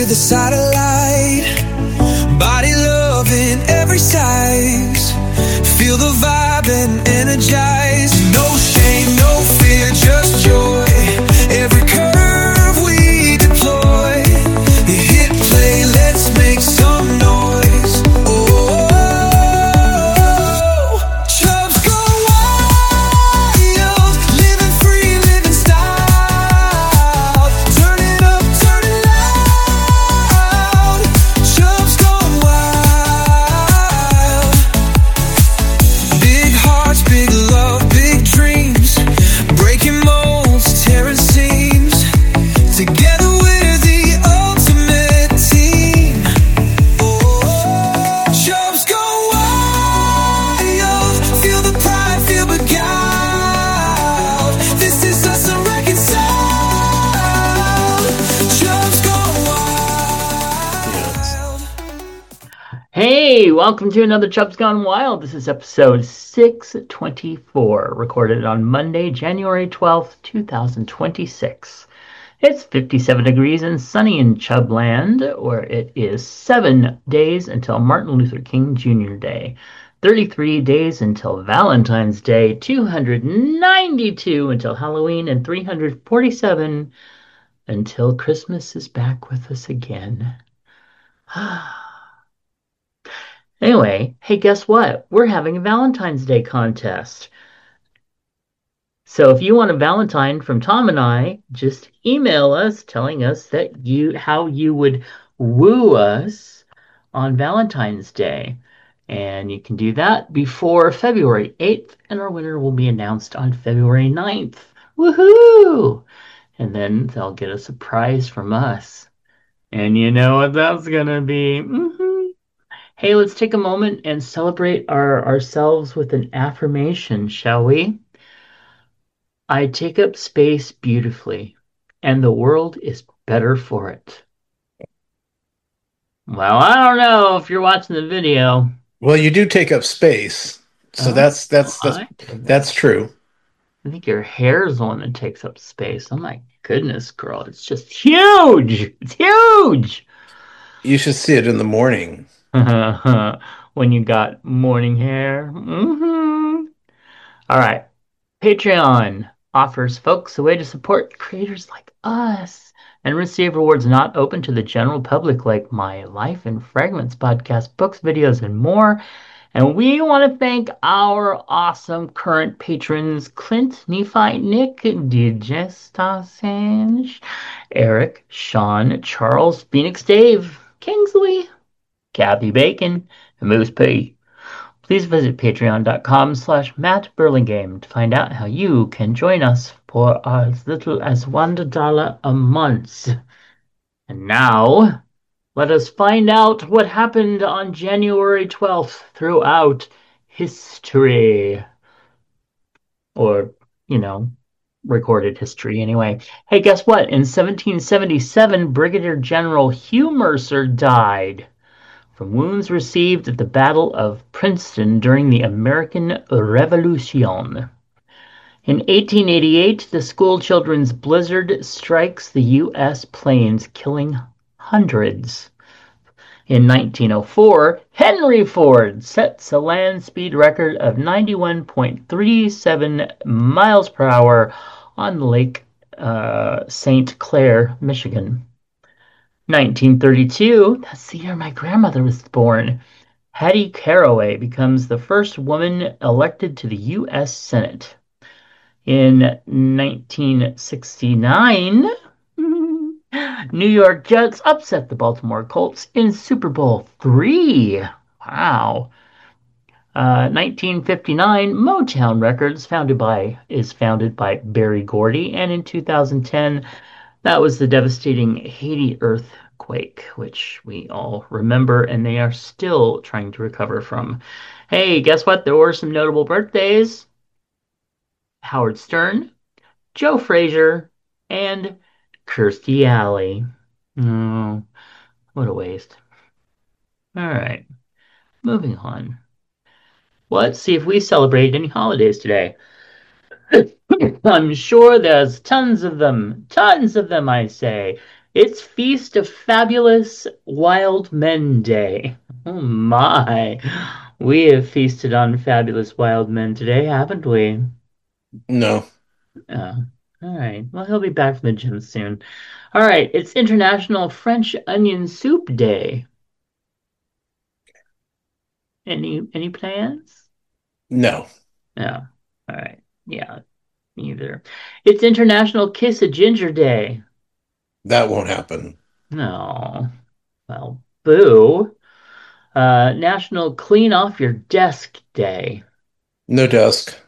with a satellite. Body love in every size. Feel the vibe and energize. No shame, no fear, just joy. Every curve we deploy. Hit play, let's make some noise. Oh, Chubs go wild. Living free, living style. Turn it up, turn it loud. Chubs gone wild. Big hearts, big love, big dreams. Breaking molds, tearing seams. Together we're the ultimate team. Oh, Chubs go wild. Feel the pride, feel beguiled. This is us unreconciled. Chubs go wild. Hey, welcome to another Chubs Gone Wild. This is episode 624, recorded on Monday, January 12th, 2026. It's 57 degrees and sunny in Chubland, where it is 7 days until Martin Luther King Jr. Day, 33 days until Valentine's Day, 292 until Halloween, and 347 until Christmas is back with us again. Anyway, hey, guess what? We're having a Valentine's Day contest. So if you want a Valentine from Tom and I, just email us telling us that how you would woo us on Valentine's Day. And you can do that before February 8th, and our winner will be announced on February 9th. Woohoo! And then they'll get a surprise from us. And you know what that's gonna be. Hey, let's take a moment and celebrate ourselves with an affirmation, shall we? I take up space beautifully, and the world is better for it. Well, I don't know if you're watching the video. Well, you do take up space, so that's true. I think your hair is the one that takes up space. Oh my goodness, girl, it's just huge. It's huge. You should see it in the morning. When you got morning hair. All right. Patreon offers folks a way to support creators like us and receive rewards not open to the general public, like my Life in Fragments podcast, books, videos, and more. And we want to thank our awesome current patrons: Clint, Nephi, Nick, DJ Stassange, Eric, Sean, Charles, Phoenix Dave, Kingsley, Kathy Bacon, and Moose P. Please visit patreon.com/MattBurlingame to find out how you can join us for as little as $1 a month. And now, let us find out what happened on January 12th throughout history. Or, recorded history anyway. Hey, guess what? In 1777, Brigadier General Hugh Mercer died from wounds received at the Battle of Princeton during the American Revolution. In 1888, the school children's blizzard strikes the U.S. plains, killing hundreds. In 1904, Henry Ford sets a land speed record of 91.37 miles per hour on Lake St. Clair, Michigan. 1932, that's the year my grandmother was born. Hattie Caraway becomes the first woman elected to the U.S. Senate. In 1969, New York Jets upset the Baltimore Colts in Super Bowl III. Wow. 1959, Motown Records is founded by Berry Gordy, and in 2010, that was the devastating Haiti earthquake, which we all remember, and they are still trying to recover from. Hey, guess what? There were some notable birthdays. Howard Stern, Joe Frazier, and Kirstie Alley. Oh, what a waste. All right, moving on. Let's see if we celebrate any holidays today. I'm sure there's tons of them, I say. It's Feast of Fabulous Wild Men Day. Oh my. We have feasted on fabulous wild men today, haven't we? No, Oh, all right. Well, he'll be back from the gym soon. All right. It's International French Onion Soup Day. Any plans? no, No. All right. Yeah, neither. It's International Kiss a Ginger Day. that won't happen. No. Well, boo. National Clean Off Your Desk Day. No dusk.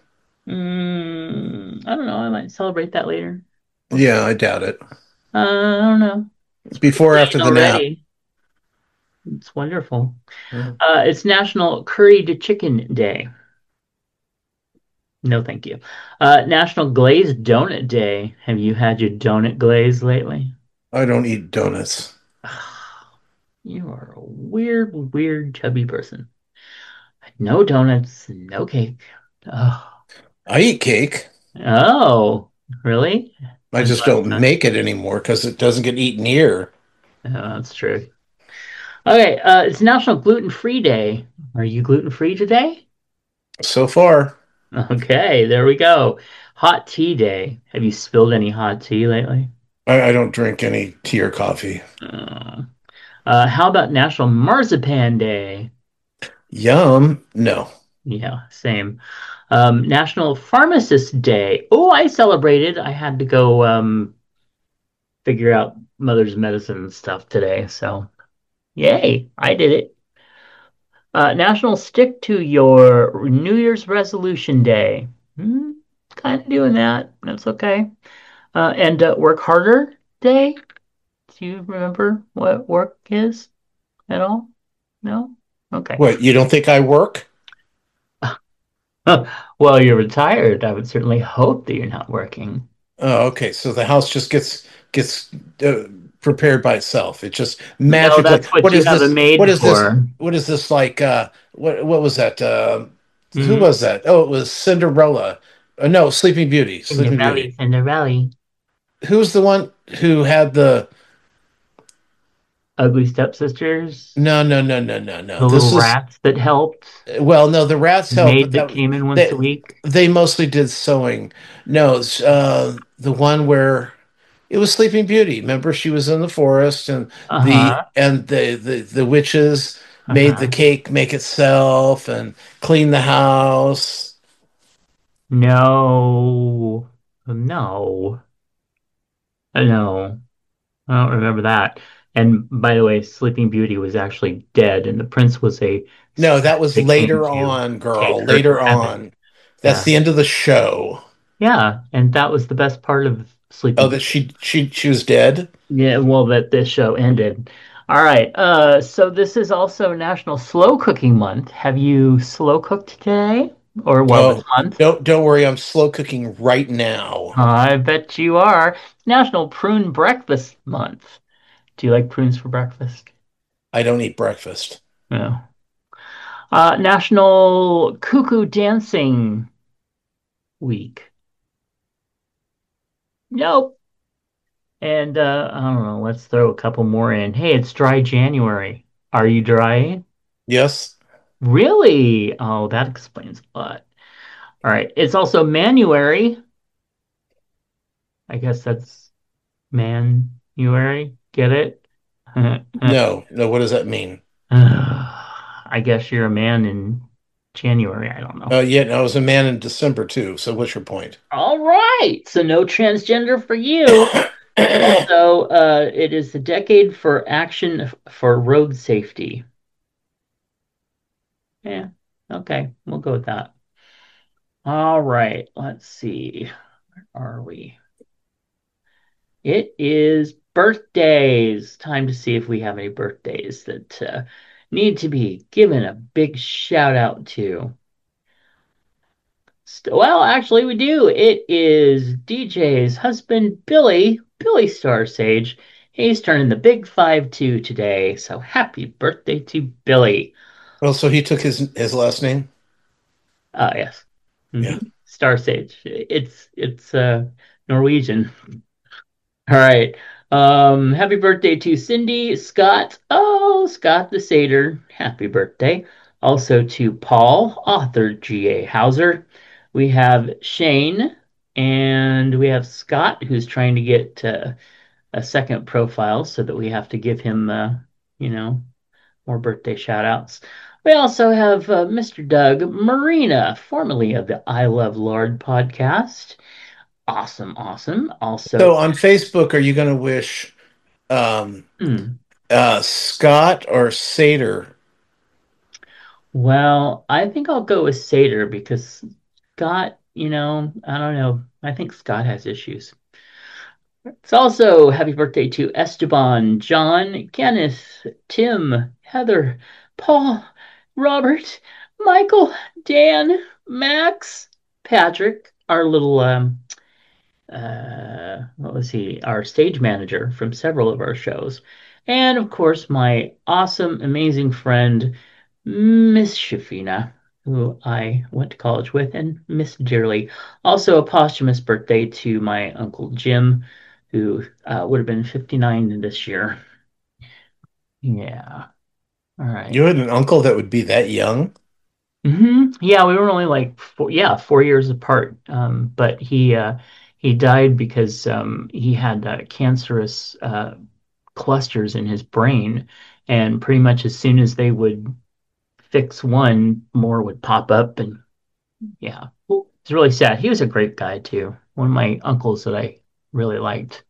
I don't know. I might celebrate that later. We'll see. Yeah, I doubt it. I don't know. It's pretty Before or after clean the nap? already. It's wonderful. Mm. It's National Curried Chicken Day. No, thank you. National Glazed Donut Day. Have you had your donut glaze lately? I don't eat donuts. You are a weird, weird, chubby person. No donuts, no cake. Oh, I eat cake. oh, really? I When's the just last don't time? make it anymore because it doesn't get eaten here. Oh, that's true. Okay, it's National Gluten-Free Day. Are you gluten-free today? So far, Okay, there we go. Hot Tea Day. Have you spilled any hot tea lately? I don't drink any tea or coffee. Uh, how about National Marzipan Day? Yum. No. Yeah, same. National Pharmacist Day. Oh, I celebrated. I had to go figure out mother's medicine and stuff today. So, yay, I did it. National Stick to Your New Year's Resolution Day. Kind of doing that. That's okay. And Work Harder Day. Do you remember what work is at all? No? Okay. What, you don't think I work? Well, you're retired. I would certainly hope that you're not working. Oh, okay. So the house just gets prepared by itself. It just No, magically. that's what What you is have a this? What maid is this? for. What is this like? What was that? Who Mm-hmm. was that? Oh, it was Cinderella. No, Sleeping Beauty. Sleeping Cinderella, Beauty. Cinderella. Who's the one who had the? Ugly stepsisters. No, no, no, no, no, no. The little This is rats that helped. well, no, the rats helped, Maid but that that came in once a they week. they mostly did sewing. No, the one where it was Sleeping Beauty. Remember, she was in the forest, and Uh-huh. the witches made the Uh-huh. cake make itself and clean the house. No. No. No. I don't remember that. And by the way, Sleeping Beauty was actually dead, and the prince was a No, spirit that was that came later to on, take girl. her to Later heaven. on. That's Yeah. the end of the show. Yeah, and that was the best part of Oh, Sleeping that Beauty. she was dead. Yeah, well, that this show ended. All right. So this is also National Slow Cooking Month. Have you slow cooked today? Or well, this Oh, month? don't worry, I'm slow cooking right now. I bet you are. National Prune Breakfast Month. Do you like prunes for breakfast? I don't eat breakfast. No. National Cuckoo Dancing Week. Nope. And I don't know, let's throw a couple more in. Hey, it's dry January. Are you dry? Yes? Really? Oh, that explains a lot. All right. It's also Manuary. I guess that's Manuary. Get it? No, no, what does that mean? I guess you're a man in January. I don't know. Yeah, no, I was a man in December too. So what's your point? All right. So no transgender for you. Also, it is the decade for action for road safety. Yeah. Okay. We'll go with that. All right. Let's see. Where are we? It is birthdays. Time to see if we have any birthdays that need to be given a big shout out to. Well, actually, we do. It is DJ's husband, Billy Star Sage. He's turning the big 5-2 today. So happy birthday to Billy. Well, so he took his last name? Yes. Yeah. Star Sage. It's Norwegian. All right. Happy birthday to Cindy, Scott. Oh, Scott the Satyr. Happy birthday. Also to Paul, author G.A. Hauser. We have Shane, and we have Scott, who's trying to get a second profile so that we have to give him, you know, more birthday shout outs. We also have Mr. Doug Marina, formerly of the I Love Lord podcast. Awesome, awesome. Also, So on Facebook, are you going to wish um, hmm, Scott or Seder? well, I think I'll go with Seder because Scott, I don't know. I think Scott has issues. It's also happy birthday to Esteban, John, Kenneth, Tim, Heather, Paul, Robert, Michael, Dan, Max, Patrick, our little what was he? Our stage manager from several of our shows. And of course, my awesome, amazing friend, Miss Shafina, who I went to college with and miss dearly. Also, a posthumous birthday to my Uncle Jim, who would have been 59 this year. Yeah. All right. You had an uncle that would be that young? Yeah, we were only like 4 years apart. But he died because he had cancerous clusters in his brain, and pretty much as soon as they would fix one, more would pop up, and yeah, it's really sad. He was a great guy too. One of my uncles that I really liked.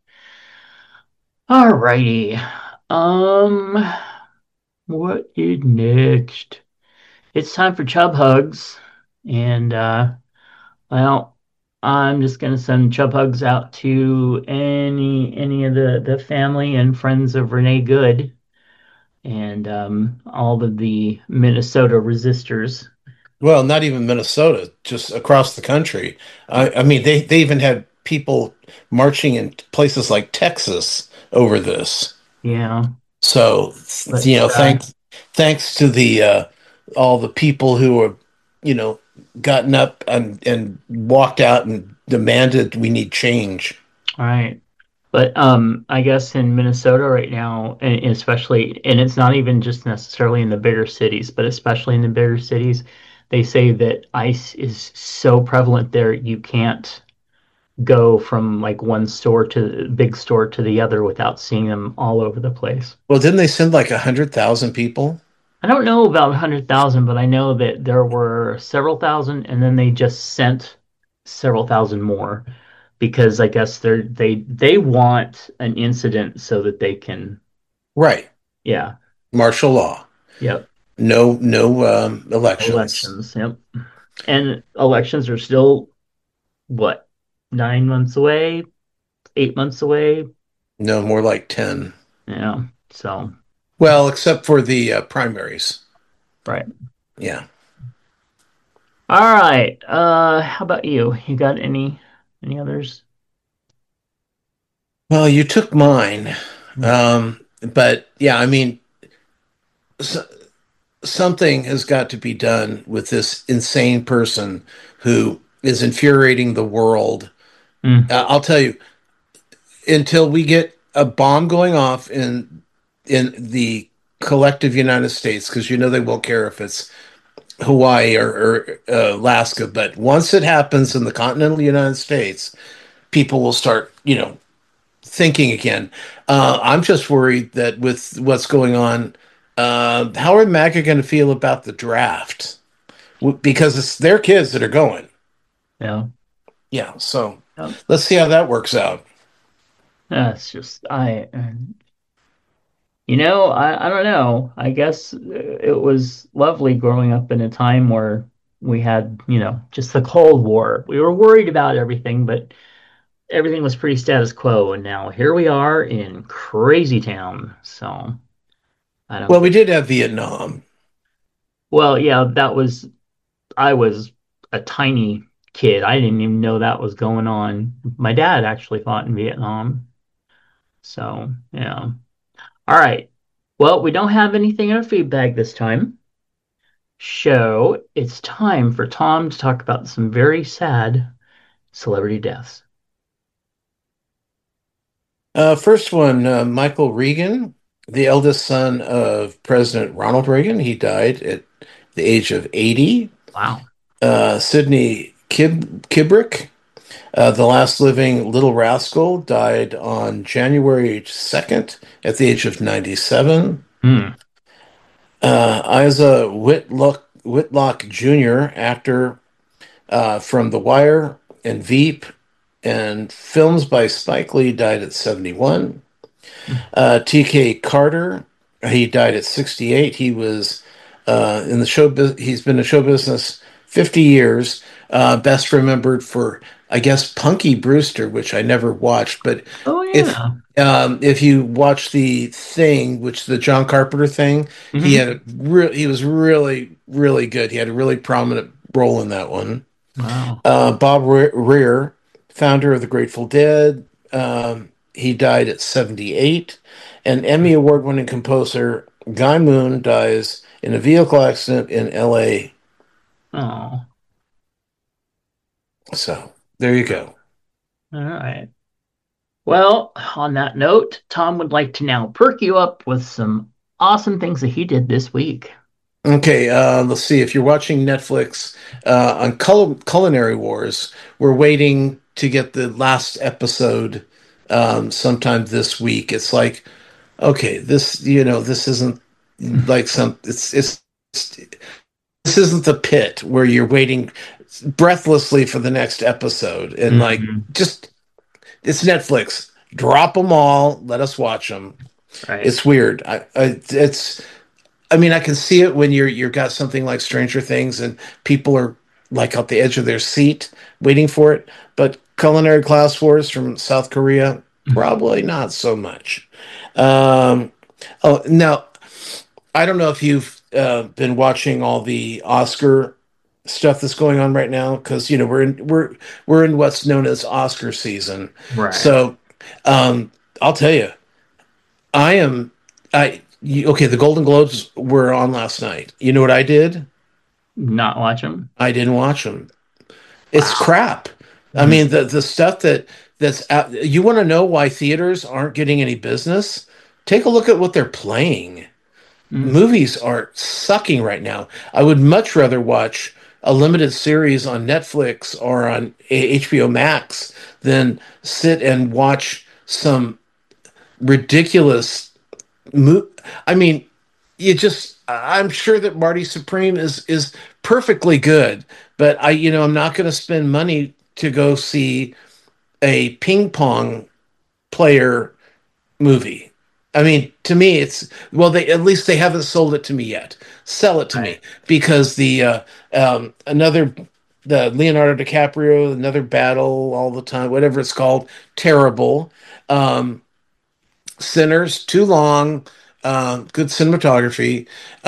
All righty. Um, what is next? It's time for Chub Hugs, and well, I'm just gonna send chub hugs out to any of the family and friends of Renee Good and all of the Minnesota resistors. Well, not even Minnesota, just across the country. Uh, I mean, they even had people marching in places like Texas over this. yeah, So, but you know, thanks to the all the people who are, you know, gotten up and walked out and demanded we need change. all right. But I guess in Minnesota right now, and especially, and it's not even just necessarily in the bigger cities, but especially in the bigger cities, they say that ice is so prevalent there you can't go from like one store to big store to the other without seeing them all over the place. Well, didn't they send like 100,000 people? I don't know about 100,000, but I know that there were several thousand, and then they just sent several thousand more because I guess they want an incident so that they can, Right. yeah, Martial law. yep, No elections. elections, yep. And elections are still what, 9 months away, 8 months away, No, more like 10. yeah. So, Well, except for the primaries. right. Yeah. All right. How about you? You got any others? Well, you took mine. But yeah, I mean, s something has got to be done with this insane person who is infuriating the world. Mm, I'll tell you, until we get a bomb going off in the collective United States, because you know they won't care if it's Hawaii or Alaska, but once it happens in the continental United States, people will start, you know, thinking again. I'm just worried that with what's going on, how are MAGA going to feel about the draft? Because it's their kids that are going. yeah. Yeah, so Yep. let's see how that works out. That's just I don't know. I guess it was lovely growing up in a time where we had, just the Cold War. We were worried about everything, but everything was pretty status quo. And now here we are in crazy town. So I don't Well, we get. did have Vietnam. Well, yeah, I was a tiny kid. I didn't even know that was going on. My dad actually fought in Vietnam. So, yeah. All right. Well, we don't have anything in our feedback this time. So it's time for Tom to talk about some very sad celebrity deaths. First one, Michael Reagan, the eldest son of President Ronald Reagan. He died at the age of 80. Wow. Sidney Kibrick, the last living Little Rascal, died on January 2nd at the age of 97. Hmm. Isa Whitlock Jr., actor from The Wire and Veep and films by Spike Lee, died at 71. T.K. Carter, he died at 68. He was in the he's been in show business 50 years. Best remembered for, I guess, Punky Brewster, which I never watched. But Oh if yeah. if you watch the thing, which the John Carpenter thing, Hmm. he was really really good. He had a really prominent role in that one. Wow. Bob Rear, founder of the Grateful Dead, he died at 78. And Emmy Award winning composer Guy Moon dies in a vehicle accident in LA. Oh. So there you go. All right. Well, on that note, Tom would like to now perk you up with some awesome things that he did this week. Okay, let's see. If you're watching Netflix on Culinary Wars, we're waiting to get the last episode sometime this week. It's like, okay, this isn't like it's this isn't the pit where you're waiting breathlessly for the next episode and like Hmm. just it's Netflix. Drop them all. Let us watch them. Right. It's weird. I mean, I can see it when you've got something like Stranger Things and people are like at the edge of their seat waiting for it. But Culinary Class Wars from South Korea, probably not so much. Um, oh, now I don't know if you've been watching all the Oscar stuff that's going on right now because we're in what's known as Oscar season. Right. So I'll tell you, I am okay. The Golden Globes were on last night. You know what I did? Not watch him. I didn't watch them. It's Wow. crap. I mean, the stuff that's out, you want to know why theaters aren't getting any business? Take a look at what they're playing. Mm-hmm. Movies are sucking right now. I would much rather watch a limited series on Netflix or on HBO Max than sit and watch some ridiculous mo- I mean, I'm sure that Marty Supreme is perfectly good, but I'm not going to spend money to go see a ping pong player movie. I mean, to me, they at least they haven't sold it to me yet. Sell it to me Right. because the Leonardo DiCaprio, another battle all the time, whatever it's called, terrible. Um, Sinners, too long. Good cinematography.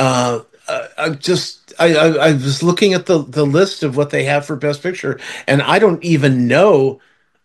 I was looking at the list of what they have for Best Picture, and I don't even know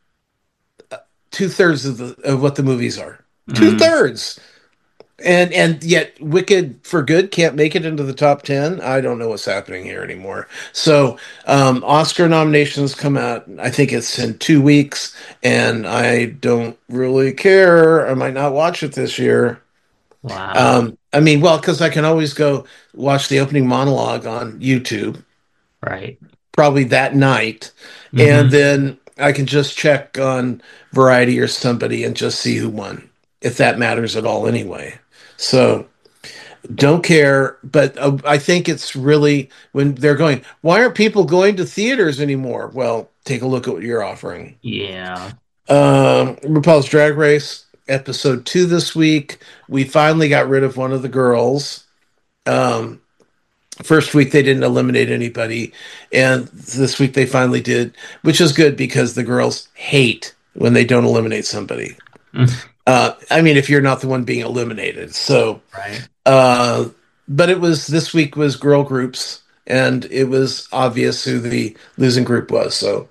2/3 of what the movies are. Two Mm, thirds, and yet Wicked for Good can't make it into the top 10. I don't know what's happening here anymore. So Oscar nominations come out. I think it's in 2 weeks, and I don't really care. I might not watch it this year. wow. I mean, well, because I can always go watch the opening monologue on YouTube, Right. probably that night, and Hmm. then I can just check on Variety or somebody and just see who won, if that matters at all anyway. So don't care, but I think it's really when they're going, why aren't people going to theaters anymore? Well, take a look at what you're offering. Yeah. RuPaul's Drag Race, episode 2 this week. We finally got rid of one of the girls. Um, First week they didn't eliminate anybody, and this week they finally did, which is good because the girls hate when they don't eliminate somebody. Mm, I mean, if you're not the one being eliminated. So, right. uh, but it was this week was girl groups, and it was obvious who the losing group was. So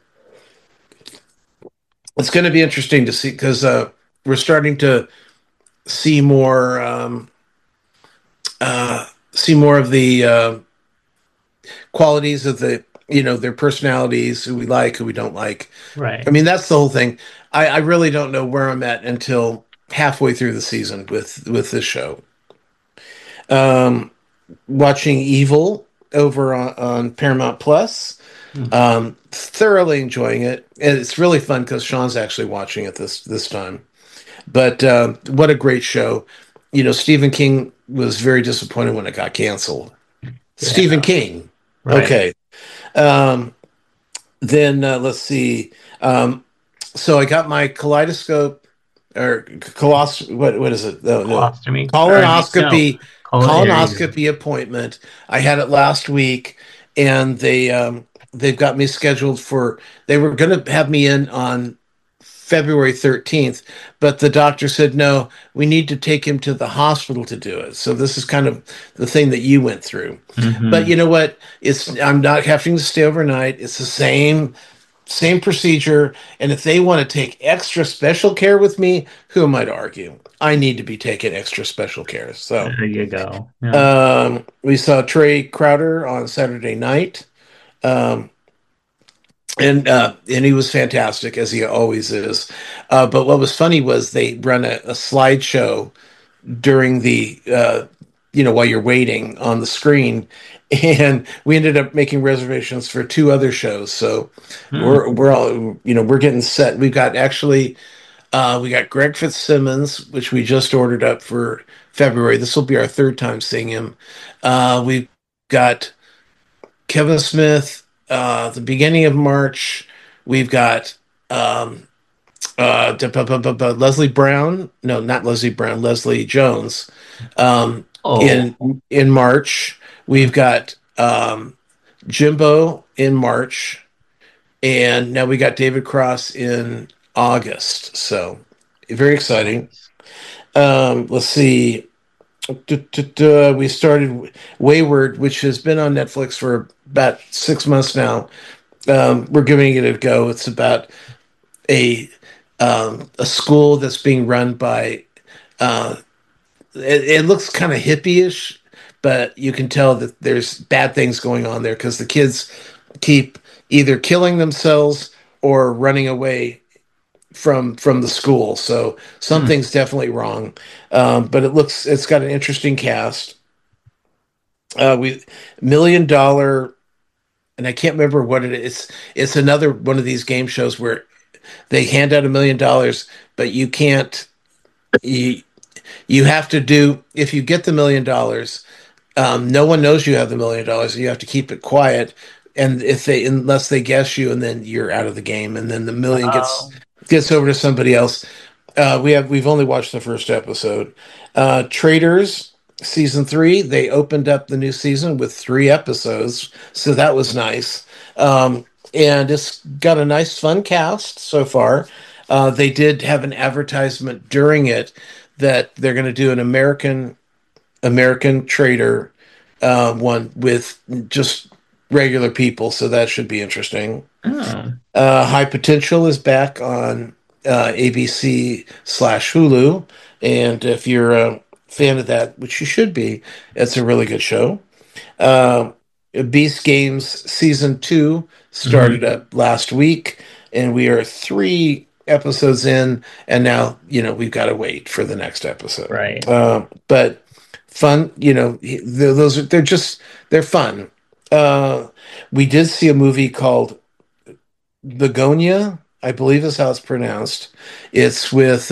it's going to be interesting to see because we're starting to see more see more of the qualities of their personalities, who we like, who we don't like. I Right. mean, that's the whole thing. I really don't know where I'm at until halfway through the season with this show. Watching Evil over on Paramount Plus. Thoroughly enjoying it, and it's really fun because Sean's actually watching it this time. But what a great show! Stephen King was very disappointed when it got canceled. Stephen Yeah. King. Right. Okay. Um, then let's see. So I got my kaleidoscope or what is it? No, Colostomy. Or I mean, no. There you go. colonoscopy appointment. I had it last week, and they've got me scheduled for. They were going to have me in on February 13th, but the doctor said no. We need to take him to the hospital to do it. So this is kind of the thing that you went through. But you know what? I'm not having to stay overnight. It's the same procedure. And if they want to take extra special care with me, who am I to argue? I need to be taking extra special care. So There you go. Yeah. we saw Trey Crowder on Saturday night. Um, and he was fantastic as he always is. But what was funny was they run a slideshow during the while you're waiting on the screen, and we ended up making reservations for two other shows. So we're all we're getting set. We got Greg Fitzsimmons, which we just ordered up for February. This will be our third time seeing him. We've got Kevin Smith, the beginning of March. We've got Leslie Brown. No, not Leslie Brown. Leslie Jones. Oh. In March, we've got Jimbo in March, and now we got David Cross in August. So very exciting. Let's see. We started Wayward, which has been on Netflix for about 6 months now. We're giving it a go. It's about a school that's being run by. It looks kind of hippie-ish, but you can tell that there's bad things going on there because the kids keep either killing themselves or running away from the school. So something's definitely wrong. But it's got an interesting cast. We $1 Million, and I can't remember what it is. It's another one of these game shows where they hand out $1 million, but you have to do, if you get the $1 million, no one knows you have the $1 million. You have to keep it quiet, and unless they guess you, and then you're out of the game, and then the million gets over to somebody else. We've only watched the first episode. Traders season 3. They opened up the new season with 3 episodes, so that was nice. And it's got a nice, fun cast so far. They did have an advertisement during it that they're going to do an American trader one with just regular people, so that should be interesting. High Potential is back on ABC/Hulu, and if you're a fan of that, which you should be, it's a really good show. Beast Games season 2 started up last week, and we are 3 episodes in, and now we've got to wait for the next episode. Right. But fun, they're fun. We did see a movie called Begonia, I believe is how it's pronounced. It's with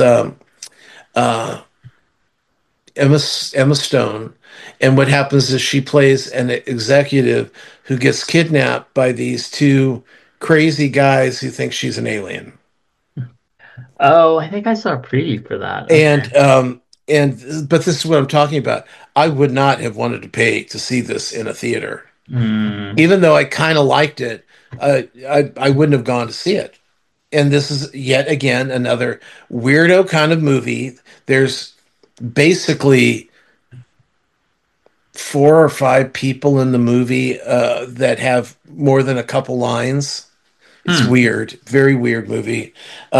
Emma Stone, and what happens is she plays an executive who gets kidnapped by these 2 crazy guys who think she's an alien. Oh, I think I saw a preview for that. But this is what I'm talking about. I would not have wanted to pay to see this in a theater. Even though I kind of liked it, I wouldn't have gone to see it. And this is yet again another weirdo kind of movie. There's basically 4 or 5 people in the movie that have more than a couple lines. It's weird, very weird movie.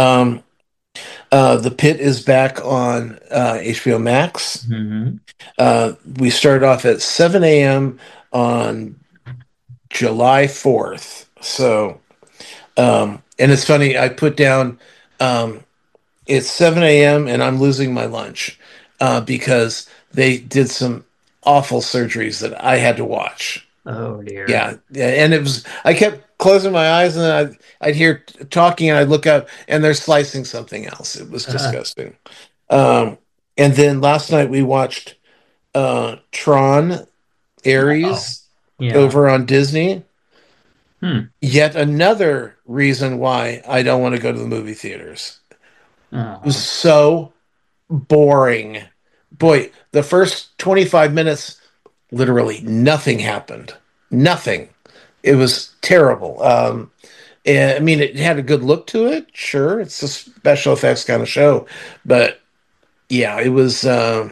The Pit is back on HBO Max. We started off at 7 a.m. on July 4th. So, and it's funny, I put down it's 7 a.m. and I'm losing my lunch because they did some awful surgeries that I had to watch. Oh dear. Yeah, yeah, and it was. I kept closing my eyes, and I'd hear talking, and I'd look up, and they're slicing something else. It was disgusting. Um, and then last night we watched Tron Oh, Ares yeah. over on Disney. Hmm. Yet another reason why I don't want to go to the movie theaters. It was Oh, so boring. Boy, the first 25 minutes, literally nothing happened. Nothing. It was terrible. And, I mean, it had a good look to it. Sure, it's a special effects kind of show, but yeah, it was.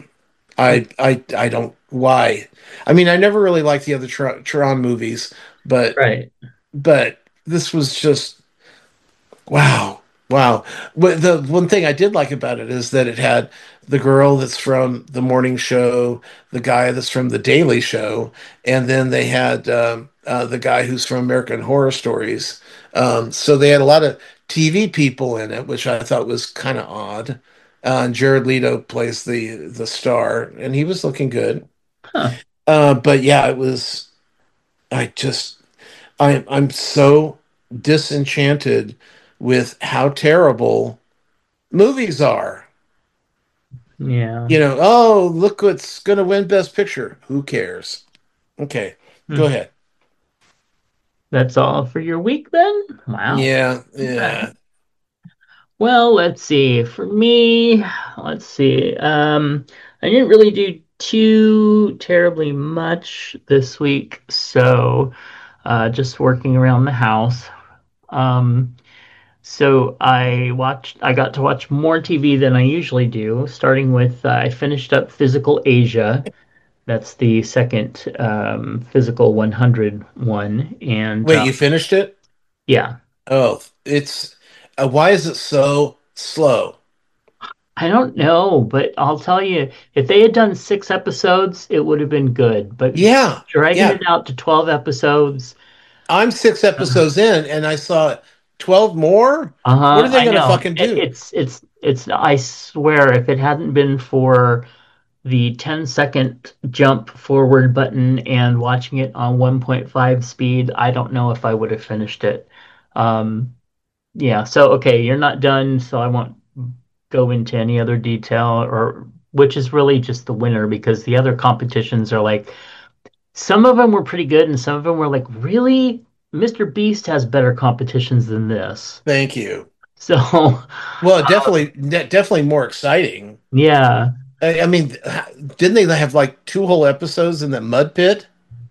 I don't why. I mean, I never really liked the other Tron movies, but right. but this was just wow. Wow. But the one thing I did like about it is that it had the girl that's from the morning show, the guy that's from the Daily Show, and then they had the guy who's from American Horror Stories. So they had a lot of TV people in it, which I thought was kind of odd. And Jared Leto plays the star, and he was looking good. Huh. But yeah, it was. I just I'm so disenchanted with how terrible movies are. Yeah. You know, oh, look what's going to win Best Picture. Who cares? Okay, go Hmm. ahead. That's all for your week then? Wow. Yeah, Okay. yeah. Well, let's see. For me, let's see. I didn't really do too terribly much this week, so just working around the house. Um, so I got to watch more TV than I usually do, starting with I finished up Physical Asia. That's the second Physical 100 one, and Wait, you finished it? yeah. Oh, it's why is it so slow? I don't know, but I'll tell you, if they had done 6 episodes, it would have been good. But Yeah, dragging yeah. it out to 12 episodes, I'm 6 episodes in, and I saw 12 more. What are they I going to know. fucking do? I swear, if it hadn't been for the 10-second jump forward button and watching it on 1.5 speed, I don't know if I would have finished it. Um, yeah, so okay, you're not done, so I won't go into any other detail or which is really just the winner because the other competitions are like some of them were pretty good and some of them were like, really? Mr. Beast has better competitions than this. Thank you. So, Well, definitely more exciting. yeah. I mean, didn't they have like two whole episodes in the mud pit?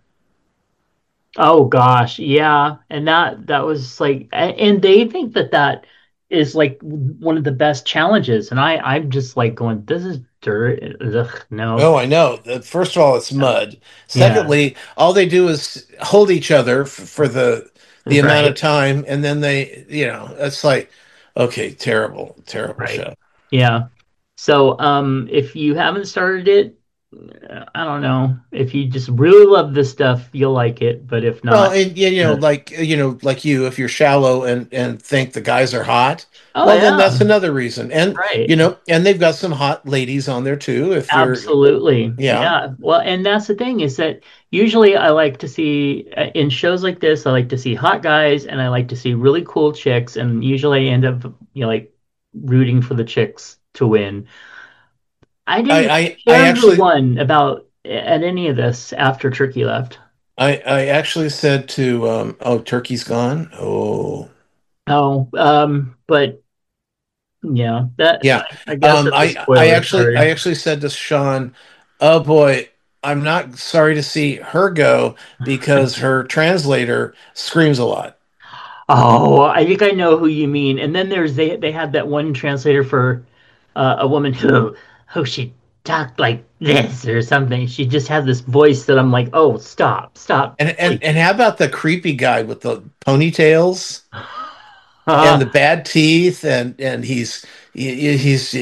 Oh gosh, yeah. And that was like and they think that that is like one of the best challenges and I'm just like going this is dirt. Ugh, no. Oh, I know. First of all, it's Yeah. mud. Yeah, Secondly, all they do is hold each other for the amount of right. time, and then it's like, okay, terrible, terrible Right. show. Yeah. So, if you haven't started it, I don't know. If you just really love this stuff, you'll like it. But if Well, not, and yeah, uh, like you, if you're shallow and think the guys are hot, oh well, then yeah, that's another reason. And right. and they've got some hot ladies on there too. If you're, Absolutely. yeah, Yeah. Well, and that's the thing is that usually I like to see in shows like this, I like to see hot guys and I like to see really cool chicks, and usually I end up, like rooting for the chicks to win. I didn't I care who actually won about at any of this after Turkey left. I actually said to oh, Turkey's gone. Oh. Oh, but yeah, that Yeah. I guess it's a spoiler. I Sorry. actually said to Sean, "Oh boy, I'm not sorry to see her go because her translator screams a lot." Oh, I think I know who you mean. And then they had that one translator for a woman who she talked like this or something. She just had this voice that I'm like, oh, stop, please. And how about the creepy guy with the ponytails and Uh, the bad teeth and he's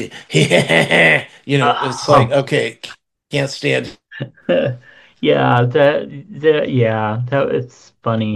it's like, oh. okay, can't stand. Yeah, that yeah, that it's funny.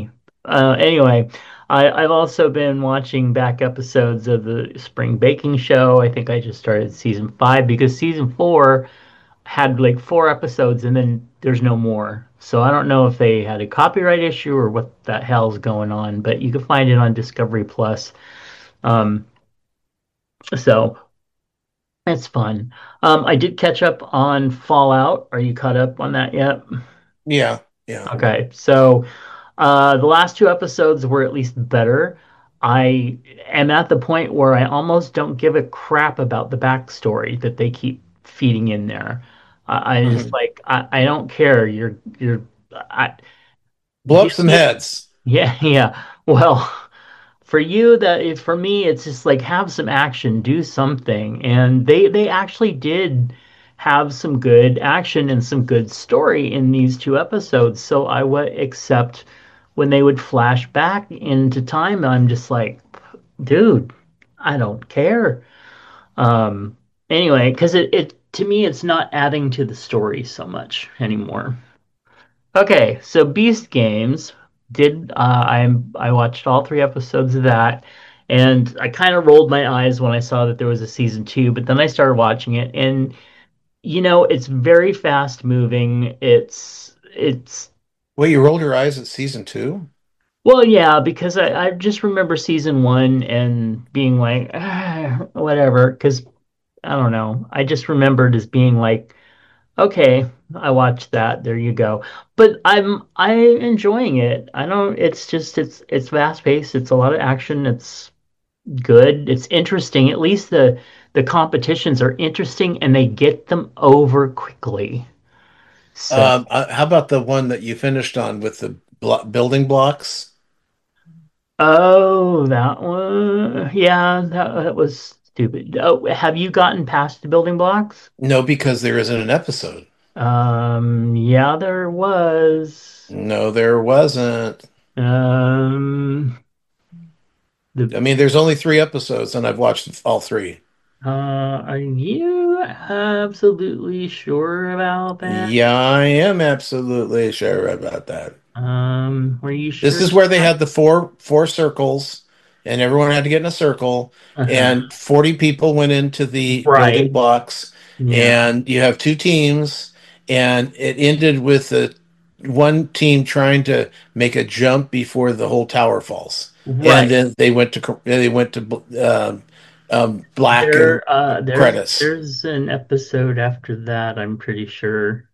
Anyway, I've also been watching back episodes of the Spring Baking Show. I think I just started season five because season four had like four episodes and then there's no more. So I don't know if they had a copyright issue or what the hell's going on, but you can find it on Discovery Plus. Um, so it's fun. I did catch up on Fallout. Are you caught up on that yet? Yeah, yeah. Okay, so the last two episodes were at least better. I am at the point where I almost don't give a crap about the backstory that they keep feeding in there. I just Mhm. like I don't care. I Blow up give some me heads. yeah yeah. Well, for you for me it's just like have some action, do something, and they actually did have some good action and some good story in these two episodes. So I would accept when they would flash back into time. I'm just like, dude, I don't care. Anyway, because it to me it's not adding to the story so much anymore. Okay, so Beast Games did I watched all three episodes of that, and I kind of rolled my eyes when I saw that there was a season two, but then I started watching it, and it's very fast moving. It's Well, you rolled your eyes at season two? well, yeah, because I just remember season one and being like, whatever, because I don't know. I just remembered as being like, okay, I watched that. There you go. But I enjoying it. I don't it's just it's fast paced. It's a lot of action. It's good. It's interesting. At least the competitions are interesting and they get them over quickly. So, How about the one that you finished on with the building blocks? oh, that one. Yeah, that was stupid. Oh, have you gotten past the building blocks? No, because there isn't an episode. Yeah, there was. No, there wasn't. Um, the I mean, there's only three episodes, and I've watched all three. Are you absolutely sure about that? Yeah, I am absolutely sure about that. Were you This sure? is where they had the four circles, and everyone had to get in a circle, Uh-huh. and 40 people went into the building Right. blocks, Yeah. and you have two teams, and it ended with the one team trying to make a jump before the whole tower falls, and Right. then they went to black and There credits. there's an episode after that, I'm pretty sure.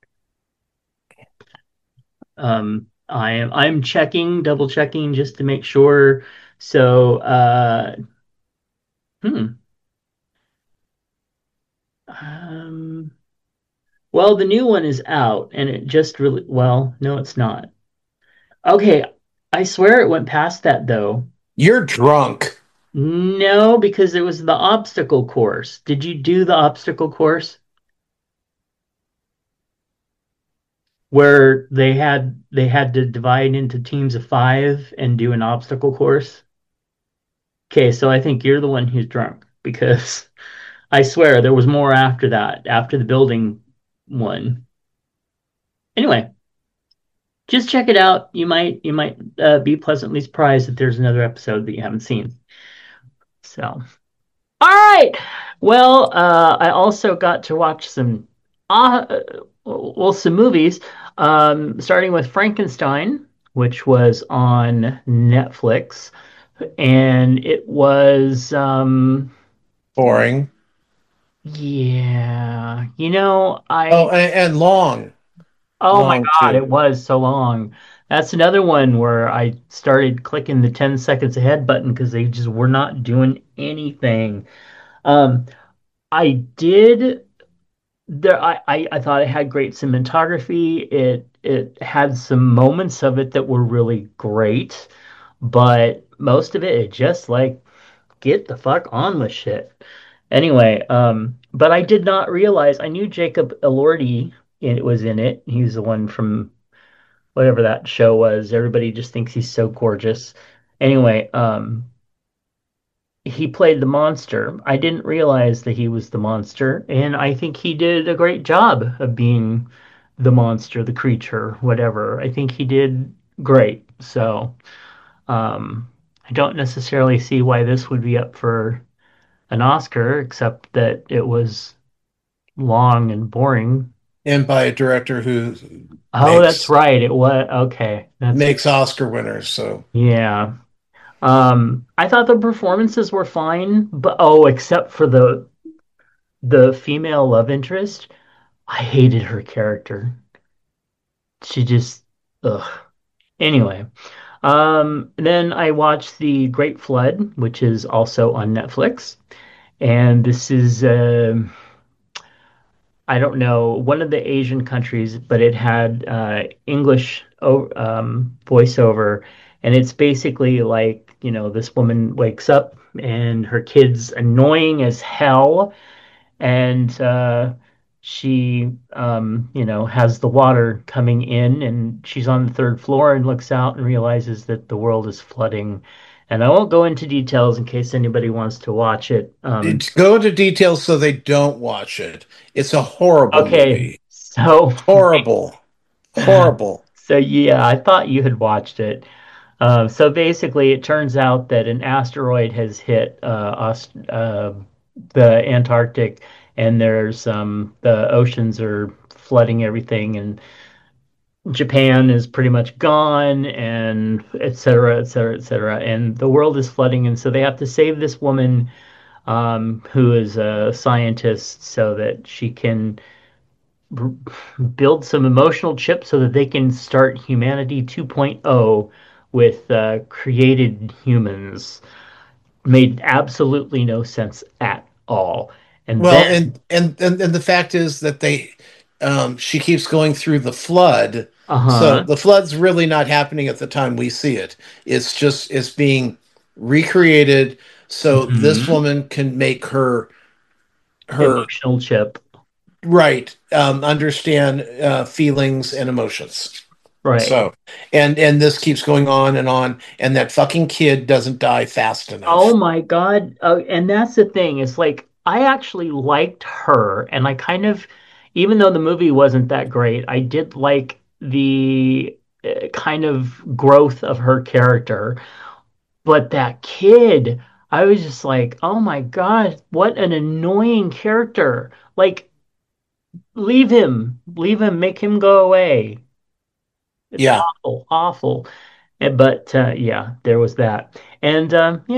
I'm checking, double checking just to make sure. So hmm. Um well, the new one is out and it just really well, no, it's not. Okay, I swear it went past that though. You're drunk. No, because it was the obstacle course. Did you do the obstacle course where they had to divide into teams of five and do an obstacle course? Okay, so I think you're the one who's drunk because I swear there was more after that, after the building one. Anyway, just check it out. You might be pleasantly surprised that there's another episode that you haven't seen. So. All right. Well, I also got to watch uh, some movies, starting with Frankenstein, which was on Netflix, and it was, Boring. yeah, Oh, and long, oh my long God, too. it was so long. That's another one where I started clicking the 10 seconds ahead button because they just were not doing anything. Um, I did I thought it had great cinematography. It had some moments of it that were really great, but most of it just like get the fuck on with shit. Anyway, but I did not realize I knew Jacob Elordi it was in it. He's the one from whatever that show was. Everybody just thinks he's so gorgeous. Anyway, he played the monster. I didn't realize that he was the monster, and I think he did a great job of being the monster, the creature, whatever. I think he did great. So, um, I don't necessarily see why this would be up for an Oscar, except that it was long and boring. and by a director who Oh, that's makes right. It was okay. That's makes Oscar winners. So yeah. I thought the performances were fine, but except for the female love interest, I hated her character. She just ugh. Anyway, then I watched The Great Flood, which is also on Netflix, and this is I don't know, one of the Asian countries, but it had English voiceover, and it's basically like, this woman wakes up and her kid's annoying as hell, and she, has the water coming in, and she's on the third floor and looks out and realizes that the world is flooding. And I won't go into details in case anybody wants to watch it. go into details so they don't watch it. It's a horrible Okay, movie. so Horrible, horrible. so yeah, I thought you had watched it. So basically, it turns out that an asteroid has hit the Antarctic, and the oceans are flooding everything, and Japan is pretty much gone, and et cetera, et cetera, et cetera, and the world is flooding, and so they have to save this woman who is a scientist so that she can build some emotional chips so that they can start humanity 2.0 with created humans. Made absolutely no sense at all. And Well, then, and the fact is that she keeps going through the flood. So uh-huh, the flood's really not happening at the time we see it. It's being recreated so this hmm woman can make her emotional chip, right, understand feelings and emotions. right? So, and this keeps going on, and that fucking kid doesn't die fast Oh enough. my God. And that's the thing. It's like I actually liked her, and I kind of, even though the movie wasn't that great, I did like the kind of growth of her character. But that kid, I was just like, oh my God, what an annoying character. Like, leave him, make him go away. It's Yeah. awful, awful. But yeah, there was that. And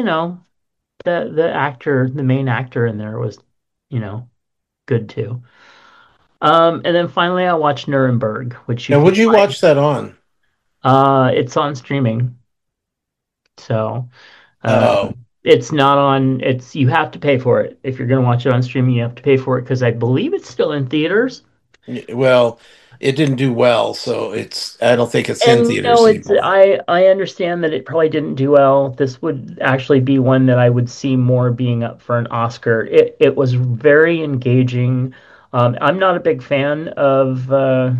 the main actor in there was, you know, good too. And then finally I watched Nuremberg, which you Now, can would you find. watch that on? It's on streaming. So Oh, it's not on, it's you have to pay for it. If you're gonna watch it on streaming, you have to pay for it because I believe it's still in theaters. well, it didn't do well, so I don't think it's in And no, theaters it's anymore. I understand that it probably didn't do well. This would actually be one that I would see more being up for an Oscar. It was very engaging. I'm not a big fan of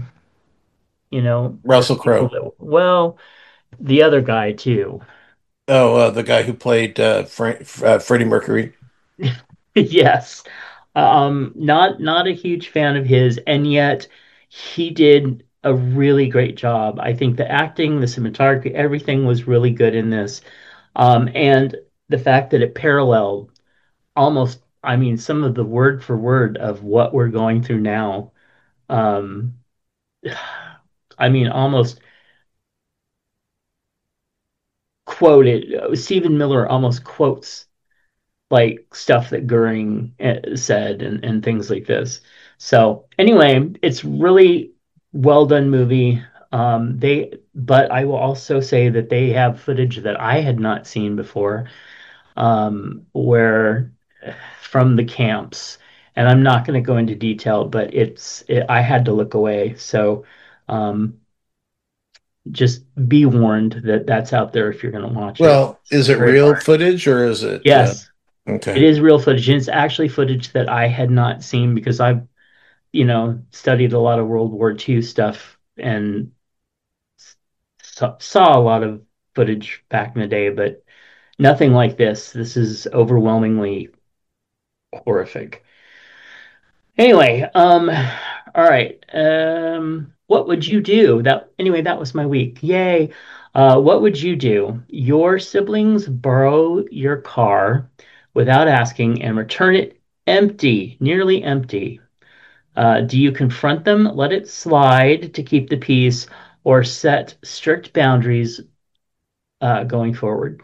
the Russell people Crowe. that well, the other guy too. Oh, the guy who played Freddie Mercury. Yes. Not a huge fan of his, and yet he did a really great job. I think the acting, the cinematography, everything was really good in this. And the fact that it paralleled almost, I mean, some of the word for word of what we're going through now. Um, I mean, almost quoted. Stephen Miller almost quotes like stuff that Goering said and things like this. So anyway, it's really well done movie. But I will also say that they have footage that I had not seen before, where from the camps, and I'm not going to go into detail, but I had to look away. So um, just be warned that that's out there if you're going to watch it. Well, It's is it very real hard. footage or is it Yes, it okay? is real footage, and it's actually footage that I had not seen because I've, studied a lot of World War II stuff and saw a lot of footage back in the day, but nothing like this. This is overwhelmingly horrific. Anyway, all right. What would you do? That anyway, that was my week. Yay. What would you do? Your siblings borrow your car without asking and return it empty, nearly empty. Do you confront them, let it slide to keep the peace, or set strict boundaries going forward?